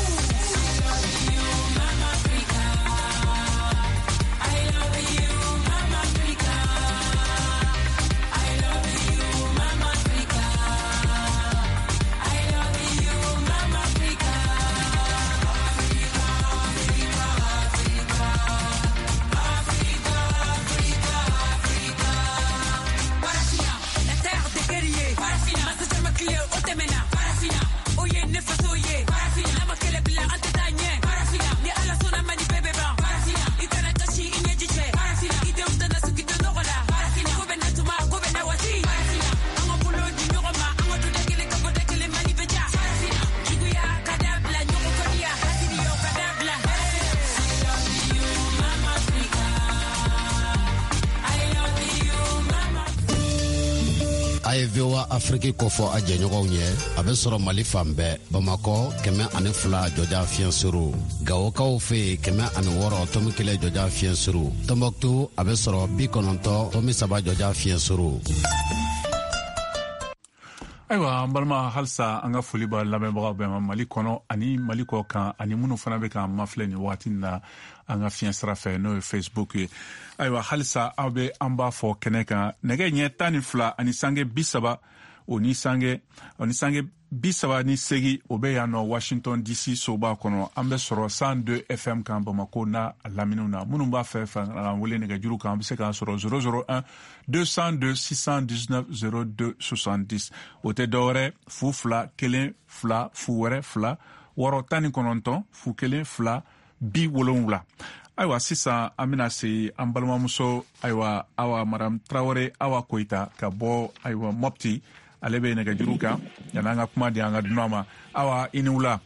V O A Afrique kofo a jɛɲɔgɔnw ye a bɛ sɔrɔ Mali fan bɛɛ Bamakɔ kɛmɛ ani fila jɔja fiɲɛ suru Gawokaw fɛ kɛmɛ ani wɔɔrɔ tɔmi kelen jɔja fiɲɛ suru Tombouctou a bɛ sɔrɔ bi kɔnɔntɔn tɔmi saba jɔja fiɲɛ suru. Ayiwa an balima halisa an ka foli b'a lamɛnbagaw bɛɛ ma Mali kɔnɔ ani Mali kɔ kan ani minnu fana bɛ k'an mafilɛ nin waati na an ka fiɲɛ sira fɛ n'o ye Facebook ye. Ayiwa halisa aw bɛ an b'a fɔ kɛnɛ kan nɛgɛ ɲɛ tan ni fila ani sange bi saba o ni sange o ni sange bi saba ni segi o bɛ yan nɔ Washington D C soba kɔnɔ an bɛ sɔrɔ cent deux F M kan Bamako n'a laminiw na minnu b'a fɛ fɛ an wele nɛgɛjuru kan an bɛ se k'an sɔrɔ zéro zéro un deux cent deux six cent dix-neuf zéro deux soixante-dix o tɛ dɔwɛrɛ fu fila kelen fila fu wɛrɛ fila wɔɔrɔ tan ni kɔnɔntɔn fu kelen fila bi wolonwula. Ayiwa sisan an bɛna se an balimamuso ayiwa awa Madame Traoré Awa Koyita ka bɔ ayiwa Mopti ale bɛ nɛgɛjuru kan yan'an ka kuma di an ka dunan ma. Awa i ni wula.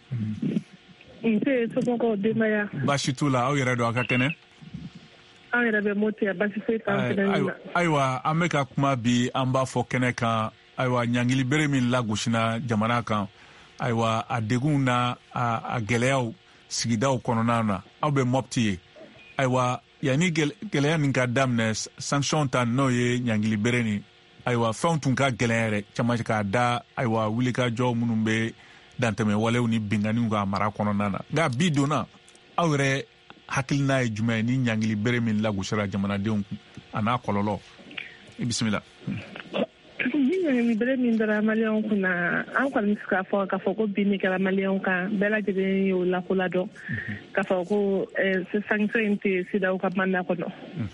Nse somɔgɔw denbaya. Baasi t'u la aw yɛrɛ don a ka kɛnɛ. An yɛrɛ bɛ Mopti yan baasi foyi t'an fɛnɛ na. Ayiwa an bɛ ka kuma bi an b'a fɔ kɛnɛ kan ayiwa ɲangili bere min lagosina jamana kan ayiwa a degun na a gɛlɛyaw sigidaw kɔnɔna na aw bɛ Mopti ye. Ayiwa yanni gɛlɛya nin ka daminɛ sanction ta n'o ye ɲangili bere ni ayiwa fɛnw tun ka gɛlɛn yɛrɛ caman k'a da ayiwa wulikajɔ minnu bɛ dantɛmɛ walew ni binganiw ka mara kɔnɔna na nka bi donna aw yɛrɛ hakilina ye jumɛn ye ni ɲangili bere min lagosira jamanadenw kun a n'a kɔlɔlɔ i bisimila. Ni ɲangili bere min dara maliyɛnw kunna an kɔni bɛ se k'a fɔ k'a fɔ ko bin kɛra maliyɛnw kan bɛɛ lajɛlen y'o lakoladɔn k'a fɔ ko sanction in tɛ sidaw ka manda kɔnɔ.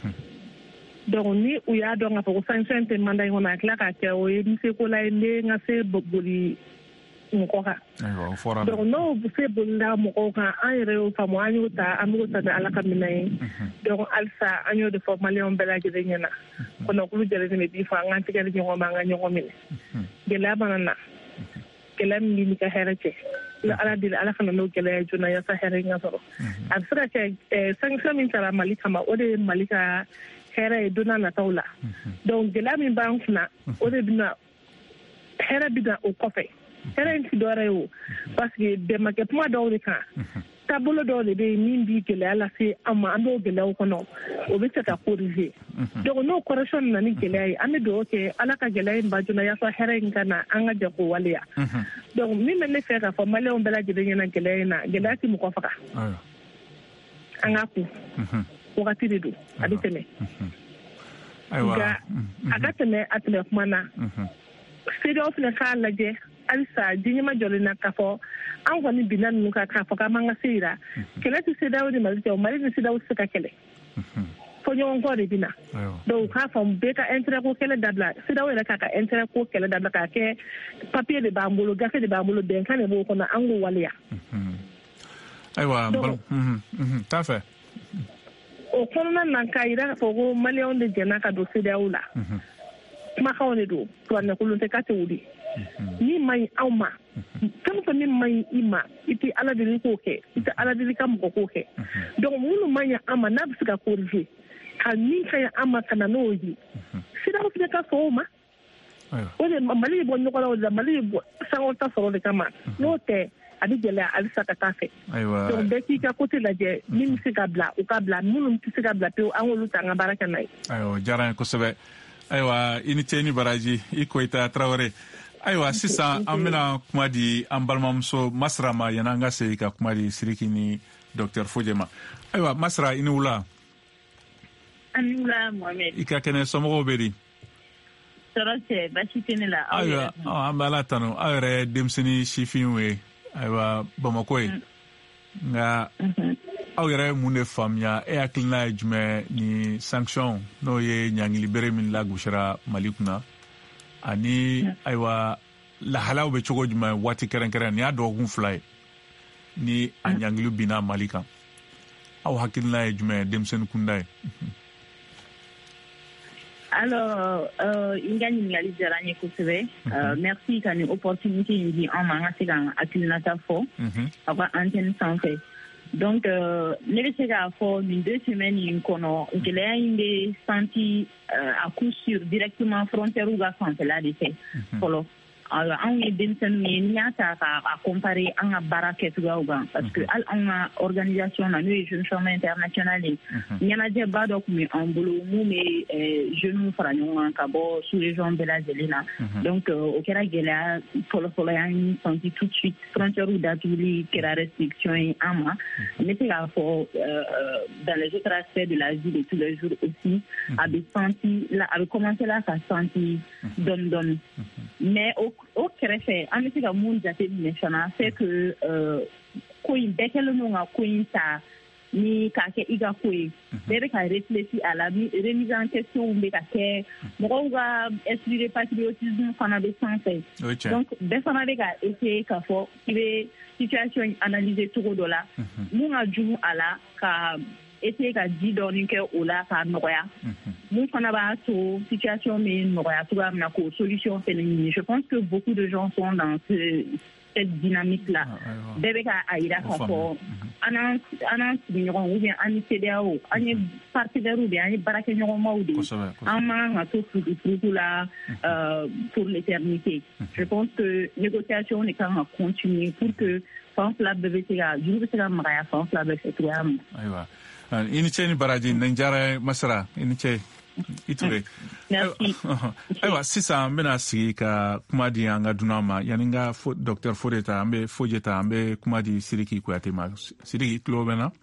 Donc ni u y'a dɔn k'a fɔ ko sanction tɛ manda in kɔnɔ a tila k'a kɛ o ye misekola ye ne ka se boli mɔgɔ kan. Donc n'o se bolila mɔgɔw kan an yɛrɛ y'o faamu an y'o ta an b'o ta ni ala ka minɛ ye. Donc halisa an y'o de fɔ maliyɛnw bɛɛ lajɛlen ɲɛna kɔnɔkulu jɛlen bɛ bi fɔ an k'an tigɛ di ɲɔgɔn ma an ka ɲɔgɔn minɛ. Gɛlɛya mana na gɛlɛya min b'i ni ka hɛrɛ cɛ ni ala deli ala kana n'o gɛlɛya joona yaasa hɛrɛ in ka sɔrɔ. A bɛ se ka kɛ sanction min taara Mali kama o de ye Mali ka hɛrɛ ye don n'a nataw la. Donc gɛlɛya min b'an kunna o de bɛna hɛrɛ bɛ na o kɔfɛ. Hɛrɛ in ti dɔwɛrɛ ye o parce que bɛnbakɛ kuma dɔw de kan taabolo dɔw de bɛ yen min b'i gɛlɛya lase an ma an b'o gɛlɛyaw kɔnɔ o bɛ se ka corriger. Donc n'o correction nana ni gɛlɛya ye an bɛ dugawu kɛ ala ka gɛlɛya in ban joona yaasa hɛrɛ in ka na an ka jɛ k'o waleya. Donc min bɛ ne fɛ k'a fɔ maliyɛnw bɛɛ lajɛlen ɲɛna gɛlɛya in na gɛlɛya tɛ mɔgɔ faga an k'a kun wagati de don a bɛ tɛmɛ nka a ka tɛmɛ a tɛmɛ kuma na CEDEAO fana k'a lajɛ halisa diɲɛma jɔlen na k'a fɔ an kɔni binna ninnu kan k'a fɔ k'an b'an ka se yira kɛlɛ tɛ CEDEAO ni Mali cɛ o Mali ni CEDEAO tɛ se ka kɛlɛ fo ɲɔgɔn kɔ de bɛ na donc k'a fɔ bɛɛ ka intérêt ko kɛlɛ dabila CEDEAO yɛrɛ k'a ka intérêt ko kɛlɛ dabila k'a kɛ papier de b'an bolo gafe de b'an bolo bɛnkan de b'o kɔnɔ an k'o waleya. Ayiwa t'a fɛ. O kɔnɔna na k'a jira k'a fɔ ko maliyɛnw de jɛnna ka don CEDEAO la kumakanw de don kuranɛkolon tɛ k'a tɛ wuli. Ni ma ɲi anw ma fɛn o fɛn min ma ɲi i ma i tɛ ala deli k'o kɛ i tɛ ala deli ka mɔgɔ k'o kɛ donc minnu ma ɲi an ma n'a bɛ se ka corriger ka min ka ɲi an ma ka na n'o ye CEDEAO fana ka sɔn o ma o de Mali bɔ ɲɔgɔn na o de Mali bɔ sango ta sɔrɔ de kama n'o tɛ a bɛ gɛlɛya halisa ka taa fɛ donc bɛɛ k'i ka côté lajɛ min bɛ se ka bila u ka bila minnu tɛ se ka bila pewu an k'olu ta an ka baara kɛ n'a ye. ayiwa diyara n ye kosɛbɛ ayiwa i ni ce ni baraji i Koyita Tarawele ayiwa sisan an bɛna kuma di an balimamuso Masra ma yanni an ka segin ka kuma di Sidiki ni docteur Fodje ma ayiwa Masra i ni wula. an ni wula Mohamed. i ka kɛnɛ somɔgɔw bɛ di. tɔɔrɔ tɛ baasi tɛ ne la. ayiwa an bɛ Ala tanu aw yɛrɛ denmisɛnnin sifinw ye ayiwa Bamako ye nka aw yɛrɛ mun de faamuya e hakilina ye jumɛn ni sanction n'o ye ɲangili bere min lagosira Mali kunna ani ayiwa lahalaw bɛ cogo jumɛn waati kɛrɛnkɛrɛn nin y'a dɔgɔkun fila ye ni a ɲangili binna Mali kan aw hakilina ye jumɛn denmisɛnnin kunda ye. Alors, euh, in ka ɲininkali diyara n ye kosɛbɛ. Euh, merci ka nin opportunité in di an ma an ka se k'an hakilinata fɔ aw ka antenne sanfɛ. Donc, euh, ne bɛ se k'a fɔ nin deux semaines in kɔnɔ gɛlɛya in bɛ senti euh, à coup sûr directement frontière ka fanfɛla de fɛ fɔlɔ. Alors, anw ye denmisɛnninw ye n'i y'a ta k'a comparer an ka baara kɛcogoyaw kan parce que hali anw ka organisation na n'o ye Jeune Chambre Internationale ye ɲɛnajɛba dɔ tun bɛ an bolo mun bɛ jeunes fara ɲɔgɔn kan ka bɔ sous région bɛɛ lajɛlen na donc o kɛra gɛlɛya fɔlɔfɔlɔ y'an senti tout de suite frontières datuguli kɛra restriction ye an ma ne tɛ k'a fɔ dans les autres aspects de la vie de tous les jours aussi a bɛ senti a bɛ commencer la ka senti dɔɔni dɔɔni mais au kɛrɛfɛ an bɛ se ka mun jateminɛ fana c'est que ko in bɛɛ kɛlen don ka ko in ta ni k'a kɛ i ka ko ye bɛɛ bɛ ka réfléchir à la remise en question bɛ ka kɛ mɔgɔw ka esprit de patriotisme fana bɛ sanfɛ donc bɛɛ fana bɛ ka essayer k'a fɔ i bɛ situation analyser cogo dɔ la mun ka jugu a la ka essayer ka ji dɔɔni kɛ o la k'a nɔgɔya mun fana b'a to situation bɛ nɔgɔya cogoya min na k'o solution fɛnɛ ɲini je pense que beaucoup de gens sont dans ce, cette dynamique là bɛɛ bɛ k'a jira k'a fɔ an n'an sigiɲɔgɔn ou bien an ni C D A O an ye partenaires de an ye baarakɛɲɔgɔnmaw de an man kan ka to furukufuruku la pour l'éternité je pense que négociation de kan ka continuer pour que fan fila bɛɛ bɛ se ka juru bɛ se ka magaya fan fila bɛɛ fɛ cogoya min na. i ni ce ni baraji nin diyara Masra i ni ce i Ture. ayiwa sisan an bɛna sigi ka kuma di an ka dunan ma yanni n ka docteur Fodje ta an bɛ Fodje ta an bɛ kuma di Sidiki Kuyate ma Sidiki tulo bɛ na.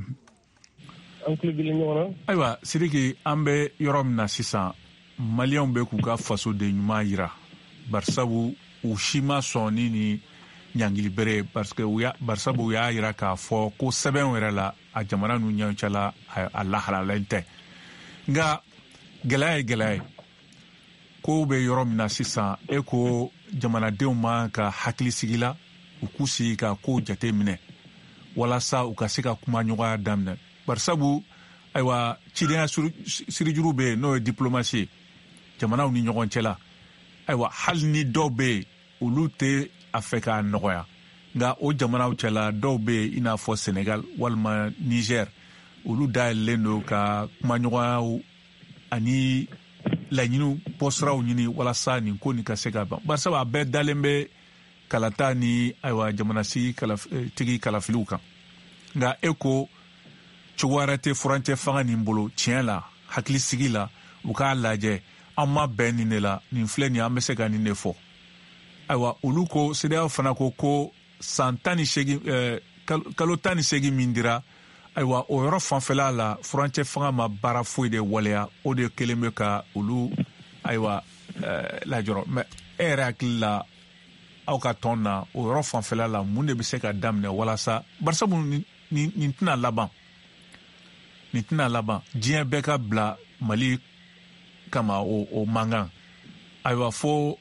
an tulo bɛ ɲɔgɔn na. ayiwa Sidiki an bɛ yɔrɔ min na sisan maliyɛnw bɛ k'u ka fasoden ɲuman jira barisabu u si ma sɔn ni ni ɲangili bere parce que barisabu u y'a jira k'a fɔ ko sɛbɛn yɛrɛ la a jamana n'u ɲɔgɔn cɛla a lahalalen tɛ nka gɛlɛya ye gɛlɛya ye kow bɛ yɔrɔ min na sisan e ko jamanadenw ma ka hakili sigi la u k'u sigi ka kow jate minɛ walasa u ka se ka kuma ɲɔgɔnya daminɛ barisabu ayiwa cidenya sirijuru bɛ yen n'o ye diplomasi ye jamanaw ni ɲɔgɔn cɛla ayiwa hali ni dɔw bɛ yen olu tɛ a fɛ k'a nɔgɔya nka o jamanaw cɛla dɔw bɛ yen i n'a fɔ Senegal walima Niger olu dayɛlɛlen don ka kumaɲɔgɔnyaw ani laɲiniw bɔsiraw ɲini walasa nin ko nin ka se ka ban barisabu a bɛɛ dalen bɛ kalata ni ayiwa jamanasigi tigi kalafiliw kan nka e ko cogo wɛrɛ tɛ furancɛ fanga nin bolo tiɲɛ la hakilisigi la u k'a lajɛ an ma bɛn nin de la nin filɛ nin an bɛ se ka nin de fɔ ayiwa olu ko C D A O fana ko ko san tan ni seegin kalo tan ni seegin min dira ayiwa o yɔrɔ fanfɛla la furancɛ fanga ma baara foyi de waleya o de kelen bɛ ka olu ayiwa lajɔrɔ mɛ e yɛrɛ hakili la aw ka tɔn na o yɔrɔ fanfɛla la mun de bɛ se ka daminɛ walasa barisabu nin tɛna laban nin tɛna laban diɲɛ bɛɛ ka bila Mali kama o mankan ayiwa fo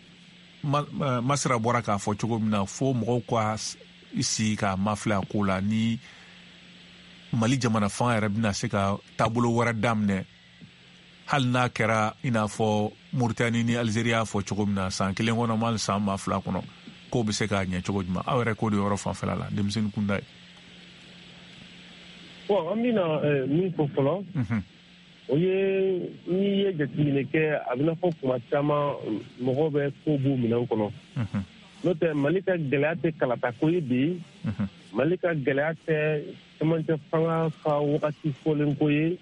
Masra bɔra k'a fɔ cogo min na fo mɔgɔw ka sigi ka mafilɛ a ko la ni Mali jamana fanga yɛrɛ bɛna se ka taabolo wɛrɛ daminɛ hali n'a kɛra i n'a fɔ Mauritanie ni Algérie y'a fɔ cogo min na san kelen kɔnɔ ma san ba fila kɔnɔ k'o bɛ se k'a ɲɛ cogo jumɛn aw yɛrɛ k'o de yɔrɔ fanfɛla la denmisɛnnin kunda ye. bon an bɛna min fɔ fɔlɔ o ye ni ye jateminɛ kɛ a bɛna fɔ kuma caman mɔgɔ bɛ ko b'u minɛn kɔnɔ n'o tɛ Mali ka gɛlɛya tɛ kalata ko ye bi Mali ka gɛlɛya tɛ cɛmancɛ fanga ka wagati fɔlen ko ye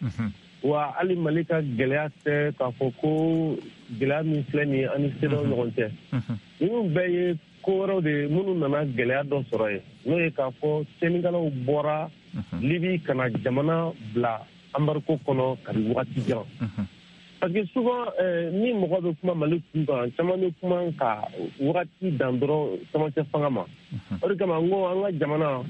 wa hali Mali ka gɛlɛya tɛ k'a fɔ ko gɛlɛya min filɛ nin ye ani CEDEAO ɲɔgɔn cɛ ninnu bɛɛ ye ko wɛrɛw de minnu nana gɛlɛya dɔ sɔrɔ ye n'o ye k'a fɔ tiɲɛnikɛlaw bɔra Libi ka na jamana bila embargo kɔnɔ kabini wagati jan parce que souvent ni mɔgɔ bɛ kuma Mali kun kan caman bɛ kuma ka wagati dan dɔrɔn cɛmancɛ fanga ma o de kama n ko an ka jamana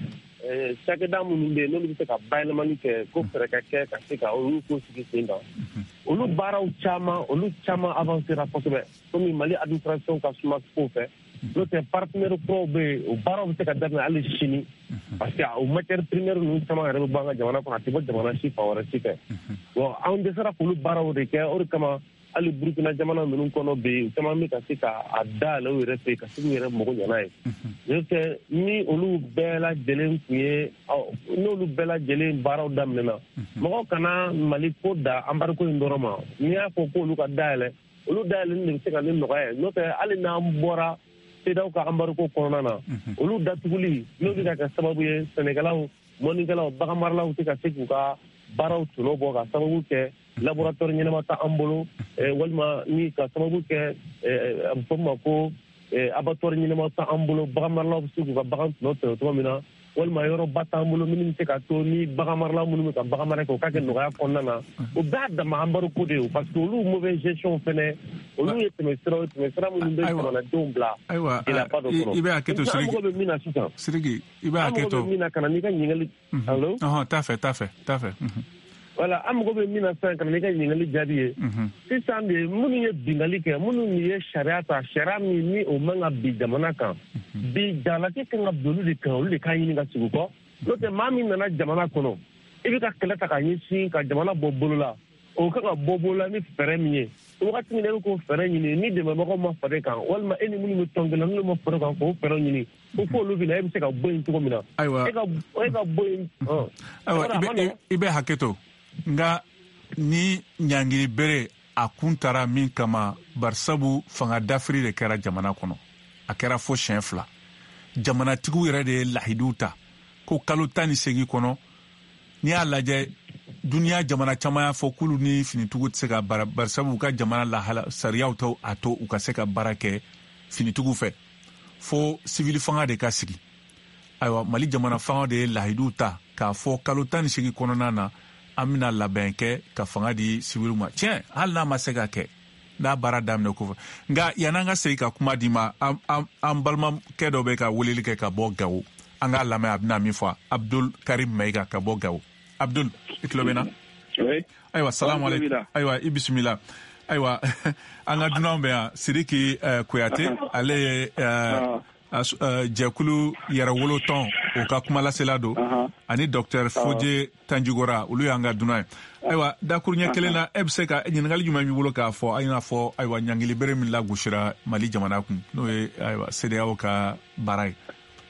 cakɛda minnu bɛ yen n'olu bɛ se ka bayɛlɛmali kɛ ko fɛɛrɛ ka kɛ ka se ka olu ko sigi sen kan olu baaraw caman olu caman avancera kosɛbɛ komi Mali administration ka suma ko fɛ n'o tɛ partenaire kuraw bɛ yen o baaraw bɛ se ka daminɛ hali sini parce que o matière première ninnu caman yɛrɛ bɛ bɔ an ka jamana kɔnɔ a tɛ bɔ jamana si fan wɛrɛ si fɛ bon an dɛsɛra k'olu baaraw de kɛ o de kama hali Burukina jamana ninnu kɔnɔ bɛ yen caman bɛ ka se k'a dayɛlɛ u yɛrɛ fɛ ka se k'u yɛrɛ mago ɲana ye n'o tɛ ni olu bɛɛ lajɛlen tun ye n'olu bɛɛ lajɛlen baaraw daminɛna mɔgɔw kana Mali ko da embargo in dɔrɔn ma n'i y'a fɔ k'olu ka dayɛlɛ olu dayɛlɛni de bɛ se ka ne nɔgɔya ye n'o tɛ hali n'an bɔra CEDEAO ka embargo kɔnɔna na olu datuguli n'o bɛ ka kɛ sababu ye sɛnɛkɛlaw mɔnnikɛlaw baganmaralaw tɛ ka se k'u ka baaraw tɔnɔ bɔ ka sababu kɛ laboratoire ɲɛnama ta an bolo walima ni ka sababu kɛ a bɛ fɔ ma ko abattoir ɲɛnama ta an bolo baganmaralaw bɛ se k'u ka bagan tɔnɔ tɔnɔ cogo min na walima yɔrɔba t'an bolo minnu bɛ se ka to ni baganmaralaw minnu bɛ ka bagan mara kɛ o ka kɛ nɔgɔya kɔnɔna na o bɛɛ dama embargo de ye parce que olu mauvaise gestion fɛnɛ olu ye tɛmɛsiraw ye tɛmɛsira minnu bɛ jamanadenw bila gɛlɛyaba dɔ kɔnɔ. I bɛ hakɛ to Sidiki. An mago bɛ min na sisan. Sidiki i bɛ hakɛ to. An mago bɛ min na ka na n'i ka ɲininkali. Allo. Ɔhɔn t'a fɛ t'a fɛ t'a fɛ. Voilà an mago bɛ min na sisan ka na n'i ka ɲininkali jaabi ye. Sisan de minnu ye bingali kɛ minnu ye sariya ta sariya min ni o man ka bin jamana kan bi jalaki kan ka bin olu de kan olu de kan ɲini ka sigi u kɔ n'o tɛ maa min nana jamana kɔnɔ i bɛ ka kɛlɛ ta ka ɲɛsin ka jamana bɔ bolo la o kan ka bɔ bolo la ni fɛɛrɛ min ye wagati min na e bɛ k'o fɛɛrɛ ɲini ni dɛmɛbagaw ma far'e kan walima e ni minnu bɛ tɔn kelen n'olu ma far'e kan k'o fɛɛrɛ ɲini ko fo olu bɛ na e bɛ se ka bɔ yen cogo min na e ka e ka bɔ yen. Ayiwa i bɛ hakɛ to nka ni ɲangili bere a kun taara min kama barisabu fanga dafiri de kɛra jamana kɔnɔ a kɛra fo siɲɛ fila jamanatigiw yɛrɛ de ye lahidiw ta ko kalo tan ni segin kɔnɔ n'i y'a lajɛ duniya jamana caman y'a fɔ k'olu ni finitigiw tɛ se ka baara barisabu u ka jamana lahala sariyaw tɛ a to u ka se ka baara kɛ finitigiw fɛ fo sivili fanga de ka sigi ayiwa Mali jamana fanga de ye lahidiw ta k'a fɔ kalo tan ni segin kɔnɔna na an bɛna labɛn kɛ ka fanga di siviliw ma tiɲɛ hali n'a ma se ka kɛ n'a baara daminɛ ko fɔ nka yan'an ka segin ka kuma di ma an balimakɛ dɔ bɛ ka weleli kɛ ka bɔ Gawo an k'a lamɛn a bɛna min fɔ Abdul Karim Mayiga ka bɔ Gawo Abdul i tulo bɛ n na ayiwa salamu aleykum ayiwa i bisimila ayiwa an ka dunanw bɛ yan Sidiki Kuyate ale ye jɛkulu yɛrɛwolo tɔn o ka kumalasela don ani Docteur Fodje Tanjigora olu y'an ka dunan ye ayiwa dakuruɲɛ kelen na e bɛ se ka ɲininkali jumɛn b'i bolo k'a fɔ an y'a fɔ ayiwa ɲangili bere min lagosira Mali jamana kun n'o ye ayiwa CEDEAO ka baara ye.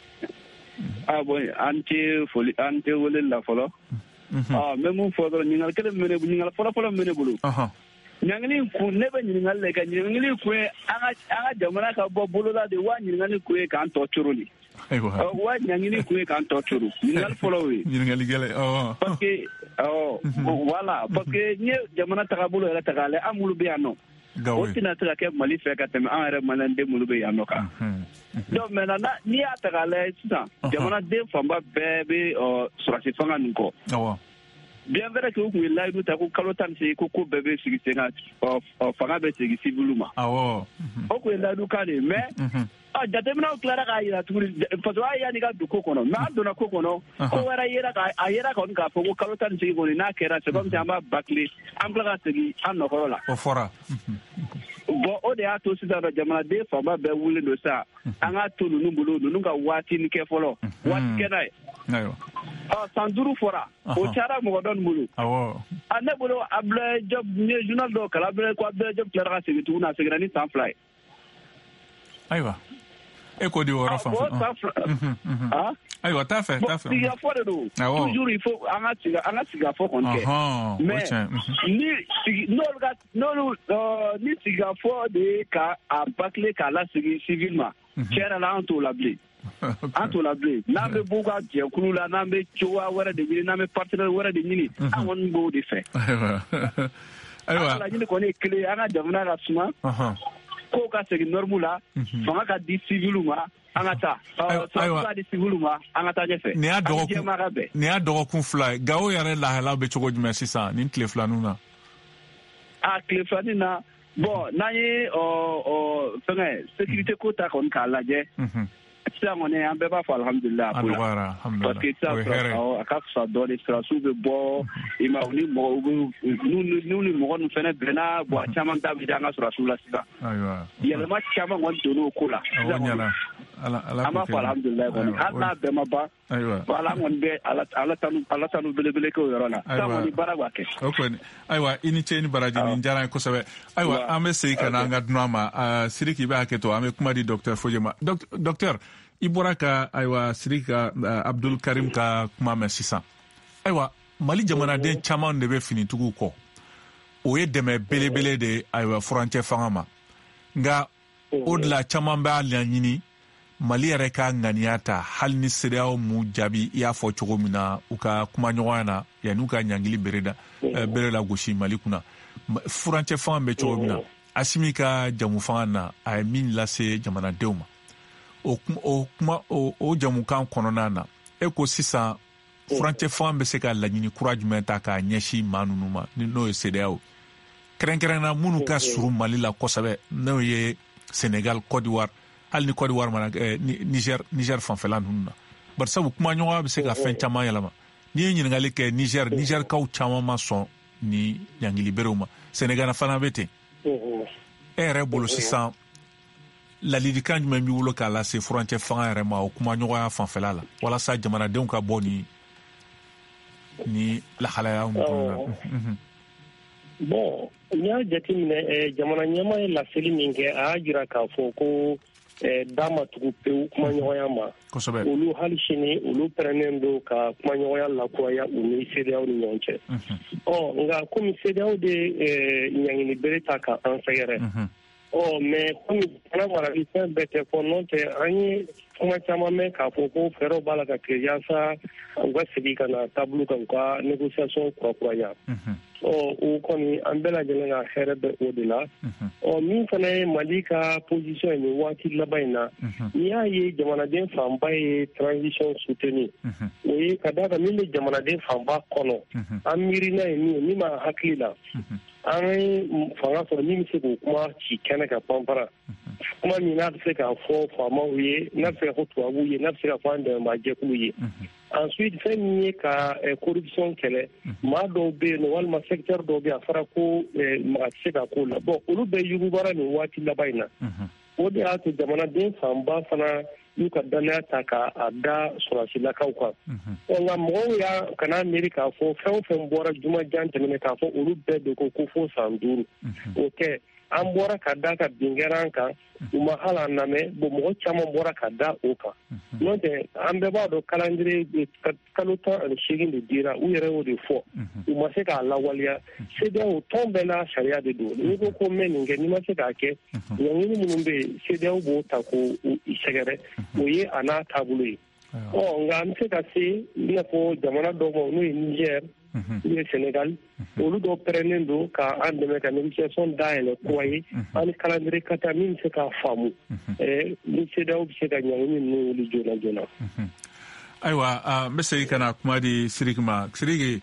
ah bon an tɛ foli an tɛ wele la fɔlɔ ah n bɛ mun fɔ dɔrɔn ɲininkali kelen min bɛ ne bolo ɲininkali fɔlɔ-fɔlɔ min bɛ ne bolo ɲangili kun ne bɛ ɲininkali le kɛ ɲininkali kun ye an ka an ka jamana ka bɔ bolola de wa ɲininkali kun ye k'an tɔ coro de wa ɲangili kun ye k'an tɔ coro ɲininkali fɔlɔ o ye ɲininkali gɛlɛn awɔ parce que awɔ voilà parce que n'i ye jamana tagabolo yɛrɛ ta k'a lajɛ an minnu bɛ yan nɔ o tɛna se ka kɛ Mali fɛ ka tɛmɛ an yɛrɛ maliyɛnden minnu bɛ yan nɔ kan donc maintenant n'i y'a ta k'a lajɛ sisan jamanaden fanba bɛɛ bɛ sɔrɔdasi fanga nin kɔ bien vrai que u kun ye layidu ta ko kalo tan ni segin ko ko bɛɛ bɛ sigi sen kan fanga bɛ segin civil ma o kun ye layidu kan de ye mais jateminɛw tilara k'a jira tuguni parce que a y'a ni ka don ko kɔnɔ mais an donna ko kɔnɔ ko wɛrɛ yera a yera kɔni k'a fɔ ko kalo tan ni segin kɔni n'a kɛra c'est comme si an b'a bâcler an bila ka segin an nɔkɔrɔ la o fɔra bon o de y'a to sisan nɔ jamanaden fanba bɛɛ wulilen don sa an k'a to ninnu bolo ninnu ka waatini kɛ fɔlɔ waati kɛ n'a ye san duuru fɔra o cayara mɔgɔ dɔ nin bolo a ne bolo Abdoulaye Diop n ye journal dɔw kalan ko Abdoulaye Diop tilara ka segin tuguni a seginna ni san fila ye ayiwa Eko di wora fan. Ah? Ayiwa, t'a fɛ, t'a fɛ. Siga fɔ de don. Toujours il faut an ka siga an ka siga fɔ kɔni kɛ. Mais ni n'olu ka n'olu ni siga fɔ de ka a bâcler k'a lasigi civilement. Tiɲɛ yɛrɛ la an t'o la bilen. An t'o la bilen. N'an bɛ b'u ka jɛkulu la, n'an bɛ cogoya wɛrɛ de ɲini, n'an bɛ partenaire wɛrɛ de ɲini, an kɔni b'o de fɛ. Ayiwa. An ka laɲini kɔni ye kelen ye, an ka jamana ka suma. Ko ka segin norme la, fanga ka di civil ma, an ka taa. Fanga ka di civil ma, an ka taa ɲɛfɛ. Nin y'a dɔgɔkun nin y'a dɔgɔkun fila ye. Gawo yɛrɛ lahalaw bɛ cogo jumɛn sisan nin tile filanin na? A tile filanin na, bon n'an ye fɛngɛ sécurité ko ta kɔni k'a lajɛ. Sisan kɔni an bɛɛ b'a fɔ alhamdulilayi a ko la. Parce que sisan a ka fisa dɔɔnin sirasiw bɛ bɔ i ma ni mɔgɔ n'u ni mɔgɔ ninnu fɛnɛ bɛnna bon a caman ta bɛ di an ka sirasiw la sisan. Yɛlɛma caman kɔni donn'o ko la. Sisan kɔni an b'a fɔ alhamdulilayi kɔni hali n'a bɛɛ ma ban. Ala kɔni bɛ ala tanu belebele kɛ o yɔrɔ la. Sisan kɔni baara b'a kɛ. O kɔni ayiwa i ni ce ni baraji nin diyara n ye kosɛbɛ. Ayiwa an bɛ segin ka na an ka dunan ma Sidiki i bɛ hakɛ to an bɛ kuma di docteur Fodje ma. Docteur i bɔra ka ayiwa Sidiki ka Abdul Karim ka kuma mɛn sisan. Ayiwa Mali jamanaden caman de bɛ finituguw kɔ. O ye dɛmɛ belebele de ayiwa furancɛ fanga ma. Nka o de la caman b'a laɲini Mali yɛrɛ ka ŋaniya ta hali ni C E D E A O m'u jaabi i y'a fɔ cogo min na u ka kumaɲɔgɔnya na yanni u ka ɲangili bere da bere la gosi Mali kunna. Furancɛ fanga bɛ cogo min na Asimi ka jamu fanga na a ye min lase jamanadenw ma. O kuma o jamukan kɔnɔna na e ko sisan furancɛ fanga bɛ se ka laɲini kura jumɛn ta k'a ɲɛsin maa ninnu ma n'o ye C E D E A O. Kɛrɛnkɛrɛnna minnu ka surun Mali la kosɛbɛ n'o ye Senegal, Côte d'Ivoire hali ni Côte d'Ivoire mana Niger Niger fanfɛla ninnu na. Bari sabu kumaɲɔgɔnya bɛ se ka fɛn caman yɛlɛma. N'i ye ɲininkali kɛ Niger Nigerkaw caman ma sɔn ni ɲangili berew ma. Senegal fana bɛ ten. E yɛrɛ bolo sisan ladilikan jumɛn b'i bolo k'a lase furancɛ fanga yɛrɛ ma o kumaɲɔgɔnya fanfɛla la walasa jamanadenw ka bɔ ni ni lahalaya ninnu na. Bon n y'a jateminɛ jamana ɲɛmaa ye laseli min kɛ a y'a jira k'a fɔ ko da ma tugu pewu kumaɲɔgɔnya ma. Kosɛbɛ. Olu hali sini olu pɛrɛnnen don ka kumaɲɔgɔnya lakuraya u ni C E D E A O ni ɲɔgɔn cɛ. Ɔ nka komi C E D E A O de ɲangini bere ta ka an sɛgɛrɛ. Ɔ mɛ komi jamana marali fɛn bɛɛ tɛ fɔ n'o tɛ an ye kuma caman mɛn k'a fɔ ko fɛɛrɛw b'a la ka kɛ yaasa u ka segin ka na taabolo kan u ka négociation kurakuraya. Ɔ o kɔni an bɛɛ lajɛlen ka hɛrɛ bɛ o de la. Ɔ min fana ye Mali ka position ye nin waati laban in na n'i y'a ye jamanaden fanba ye transition soutenu o ye ka d'a kan min bɛ jamanaden fanba kɔnɔ an miirina ye min ye min b'a hakili la an ye fanga sɔrɔ min bɛ se k'o kuma ci kɛnɛ ka panpara kuma min n'a bɛ se k'a fɔ faamaw ye n'a bɛ se k'a fɔ tubabuw ye n'a bɛ se k'a fɔ an dɛmɛbaajɛkulu ye. Ensuite fɛn min ye ka corruption kɛlɛ maa dɔw bɛ yen nɔ walima secteur dɔw bɛ yen a fɔra ko maga tɛ se ka k'o la bon olu bɛɛ yugubara nin waati laban in na o de y'a to jamanaden fanba fana y'u ka danaya ta k'a da sɔrɔsilakaw kan. Nka mɔgɔw y'a kana miiri k'a fɔ fɛn o fɛn bɔra jumajan tɛmɛnen k'a fɔ olu bɛɛ de ko ko fo san duuru o tɛ. An bɔra ka da ka bin kɛra an kan u ma hali an lamɛn bon mɔgɔ caman bɔra ka da o kan n'o tɛ an bɛɛ b'a dɔn calendrier kalo tan ani seegin de dira u yɛrɛ y'o de fɔ u ma se k'a lawaleya C E D E A O tɔn bɛɛ n'a sariya de don n'i ko ko n bɛ nin kɛ n'i ma se k'a kɛ ɲangini minnu bɛ yen C E D E A O b'o ta k'o sɛgɛrɛ o ye a n'a taabolo ye. Ɔ nka an bɛ se ka se i n'a fɔ jamana dɔw ma n'o ye Niger ou bien Sénégal olu dɔw pɛrɛnnen don k'an dɛmɛ ka négociation dayɛlɛ kura ye an ni calendrier ka taa min bɛ se k'a faamu ni C E D E A O bɛ se ka ɲangini ninnu wuli joona joona. Ayiwa n bɛ segin ka na kuma di Sidiki ma Sidiki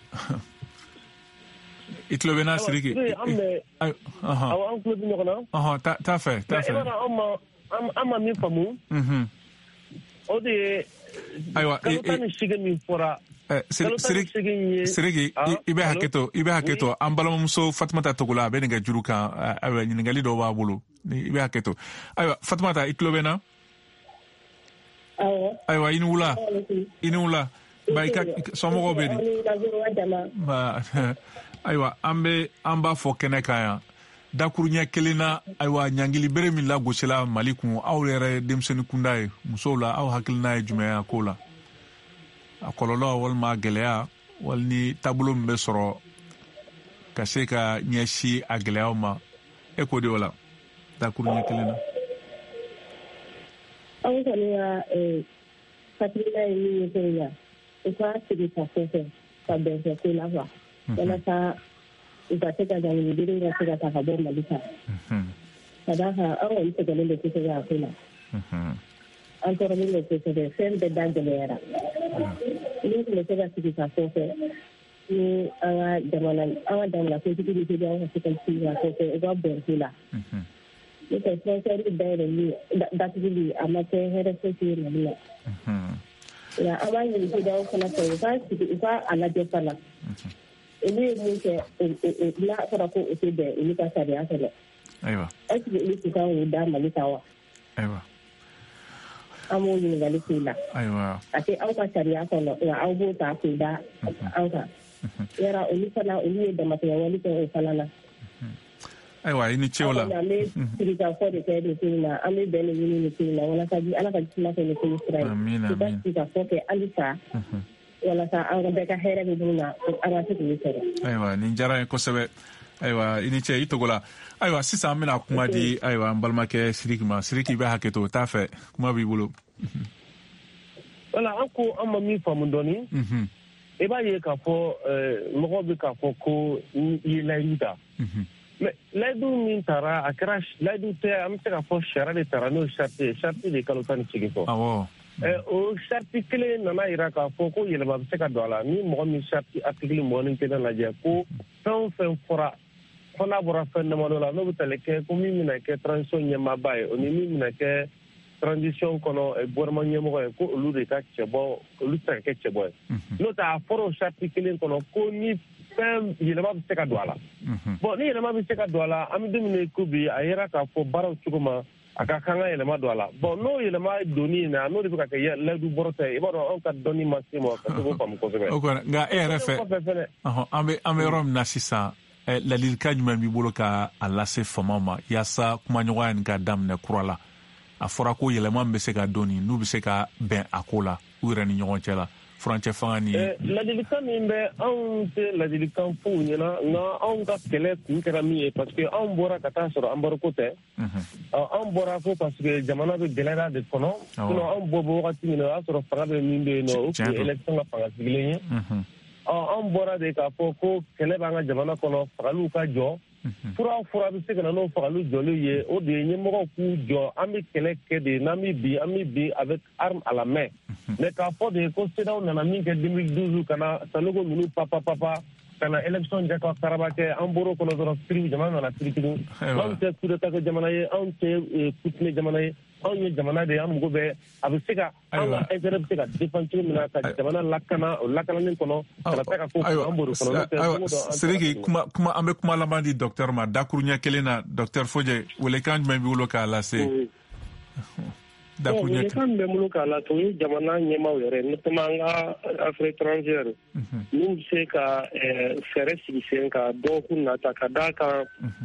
i tulo bɛ n na Sidiki. Awɔ an tulo bɛ ɲɔgɔn na. T'a fɛ t'a fɛ. An ma min faamu o de ye kalo tan ni seegin min fɔra. Sidiki i bɛ hakɛ to i bɛ hakɛ to an balimamuso Fatumata Togola a bɛ nɛgɛ juru kan ayiwa ɲininkali dɔw b'a bolo i bɛ hakɛ to ayiwa Fatumata i tulo bɛ n na. Ayiwa i ni wula i ni wula ba i ka somɔgɔw bɛ di. Ayiwa an bɛ an b'a fɔ kɛnɛ kan yan dakurunya kelena aywa nyangili bere min la gosela maliku aw yere demseni kundaye musola aw hakilna jumaya kola akololo wal ma gelea wal ni tablo mbe soro kaseka nyeshi agelea ma eko de wala dakurunya kelena aw kaniya eh fatina ni yeya esa sigi tasefe sabbe ko la wa wala ta ikateka za nibiri nga sika takabo malika. Sadaha, awa ite galile kise ya akuna. Antoro mile kise de, sen de dangelera. Ili kile sika siki kasofe, ni awa damana, awa damana kise kise kise awa sika siki kasofe, ega berhula. Ite sponsori dere li, datigili amate here sisi nila. Ya awa yi kise awa kuna kwa ufa, siki ufa alajefala. Ini mungkin nak orang ko uside ini kasar ya sana. Aiwa. Asyik ini kita udah malikawa. Aiwa. Amu ini malikila. Aiwa. Tapi au kasar ya sana, ya au buta kuda, au ka. Yara ini sana ini dah mati awal itu falana. Aiwa ini ceola. Kami cerita kau dekat di sini na, kami beli ini di sini na, wala saji anak kecil masih di sini serai. Amin amin. Kita cerita kau ke Alisa. wala sa an beka hera bi duna an ta ku sere aiwa ni jara ko sebe aiwa ini che itogola aiwa sisa amina kuma di aiwa mbalma ke siriki ma siriki be haketo tafe kuma bi bulu wala anko amma mi famu doni mhm e ba ye ka fo mo ko bi ka fo ko yi la yuda mhm mais laidu min tara akrash laidu te am te ka fo shara de tara no sharte sharte de kalotan chigiko awo eh o sharte kle nana ira ka fo ko yele ba se ka dola ni mo mi sharte article mo nin te na je ko ton fen fora kona bora fen na mola no butale ke ko mi mina ke transition nyama bay o ni mi mina ke transition kono e borma nyamo ko lu de ka chebo lu ta ke chebo no ta foro sharte kle kono ko ni fem yele ba se ka dola bon ni yele ma bi se ka dola am dumine kubi ayira ka fo baro chuguma aka kanga yele ma dola bon no yele ma doni na no de ka ke la du borote e bodo on ka doni maximo ka to pam ko sebe o ko nga rf aho ambe ambe rom na sisa la lilka nyuma mi bolo ka ala se famama yasa kuma nyoga nga dam ne kurala afora ko yele ma mbe se ka doni nu bi se ka ben akola ura ni nyogon chela franche fangani la lilka mi mbe on te la lilka fu nyina nga on ka kele ku kera mi parce que on bora kata soro ambaro kote on bora ko parce que jamana be gelera de kono no on bobo wakati ni na soro fanga be minde no election la fanga sigilenye on bora de ka foko kele banga jamana kono fagalu ka jo fura fura bi se kana no fagalu jolu ye o de nye mo ku jo ami kele ke de nami bi ami bi avec arme à la main mais ka fo de ko se daw na mi ke deux mille douze kana sanogo minu papa papa kana election ja ka karabake amboro kono do tri jamana na tri tri on te ku de ta jamana ye on te putne jamana ye on ye jamana de am go be abisika ala interrupt ka defense mina ka jamana lakana lakana nin kono kala ta ka ko amboro kono serigi kuma kuma ambe kuma la mandi docteur ma dakurunya kelena docteur Foje wole kan me bi wolo ka la se dakurunya kan be mulo ka la to jamana nyema were ntumanga afre étrangère nim se ka fere si sen ka do kunna ta ka daka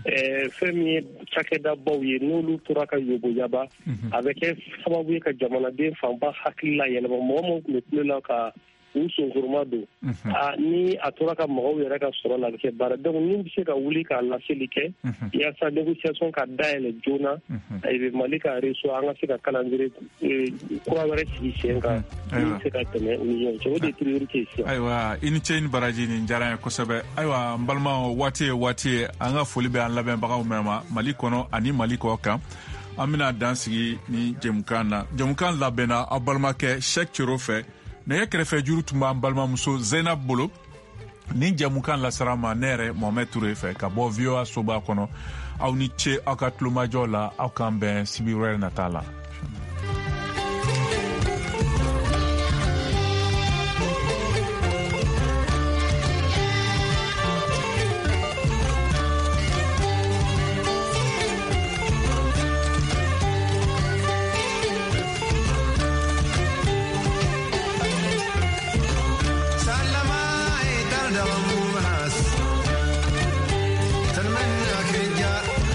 femi chakeda bawi nulu turaka yobo yaba avec sababu ka jamana de famba hakila yele mo mo le la ka uso gurmado a ni aturaka mo were ka soro la ke bara de nim se ka wuli ka la selike ya sa négociation ka daele jona ay malika reso anga se ka kalandire ko were si sen ka ni se ka teme union je de priorité si aywa ini chain baraji ni njara ko sabe aywa mbalma wati wati anga foli be an laben bagaw mema malikono ani maliko kan amina dansigi ni jemukana jemukan labena abalma ke Cheikh Chirofe ne yekrefe juru tumba mbalma muso Zainab Bolo ni jemukan la sarama nere Mohamed Touré fe ka bo vio asoba kono aw ni che akatluma jola aw kan ben sibire natala تلمنا كرجال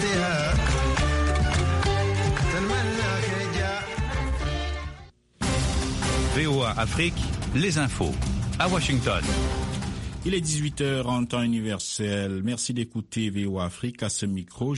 V O A Afrique, les infos, à Washington. Il est dix-huit heures en temps universel. Merci d'écouter V O A Afrique à ce micro.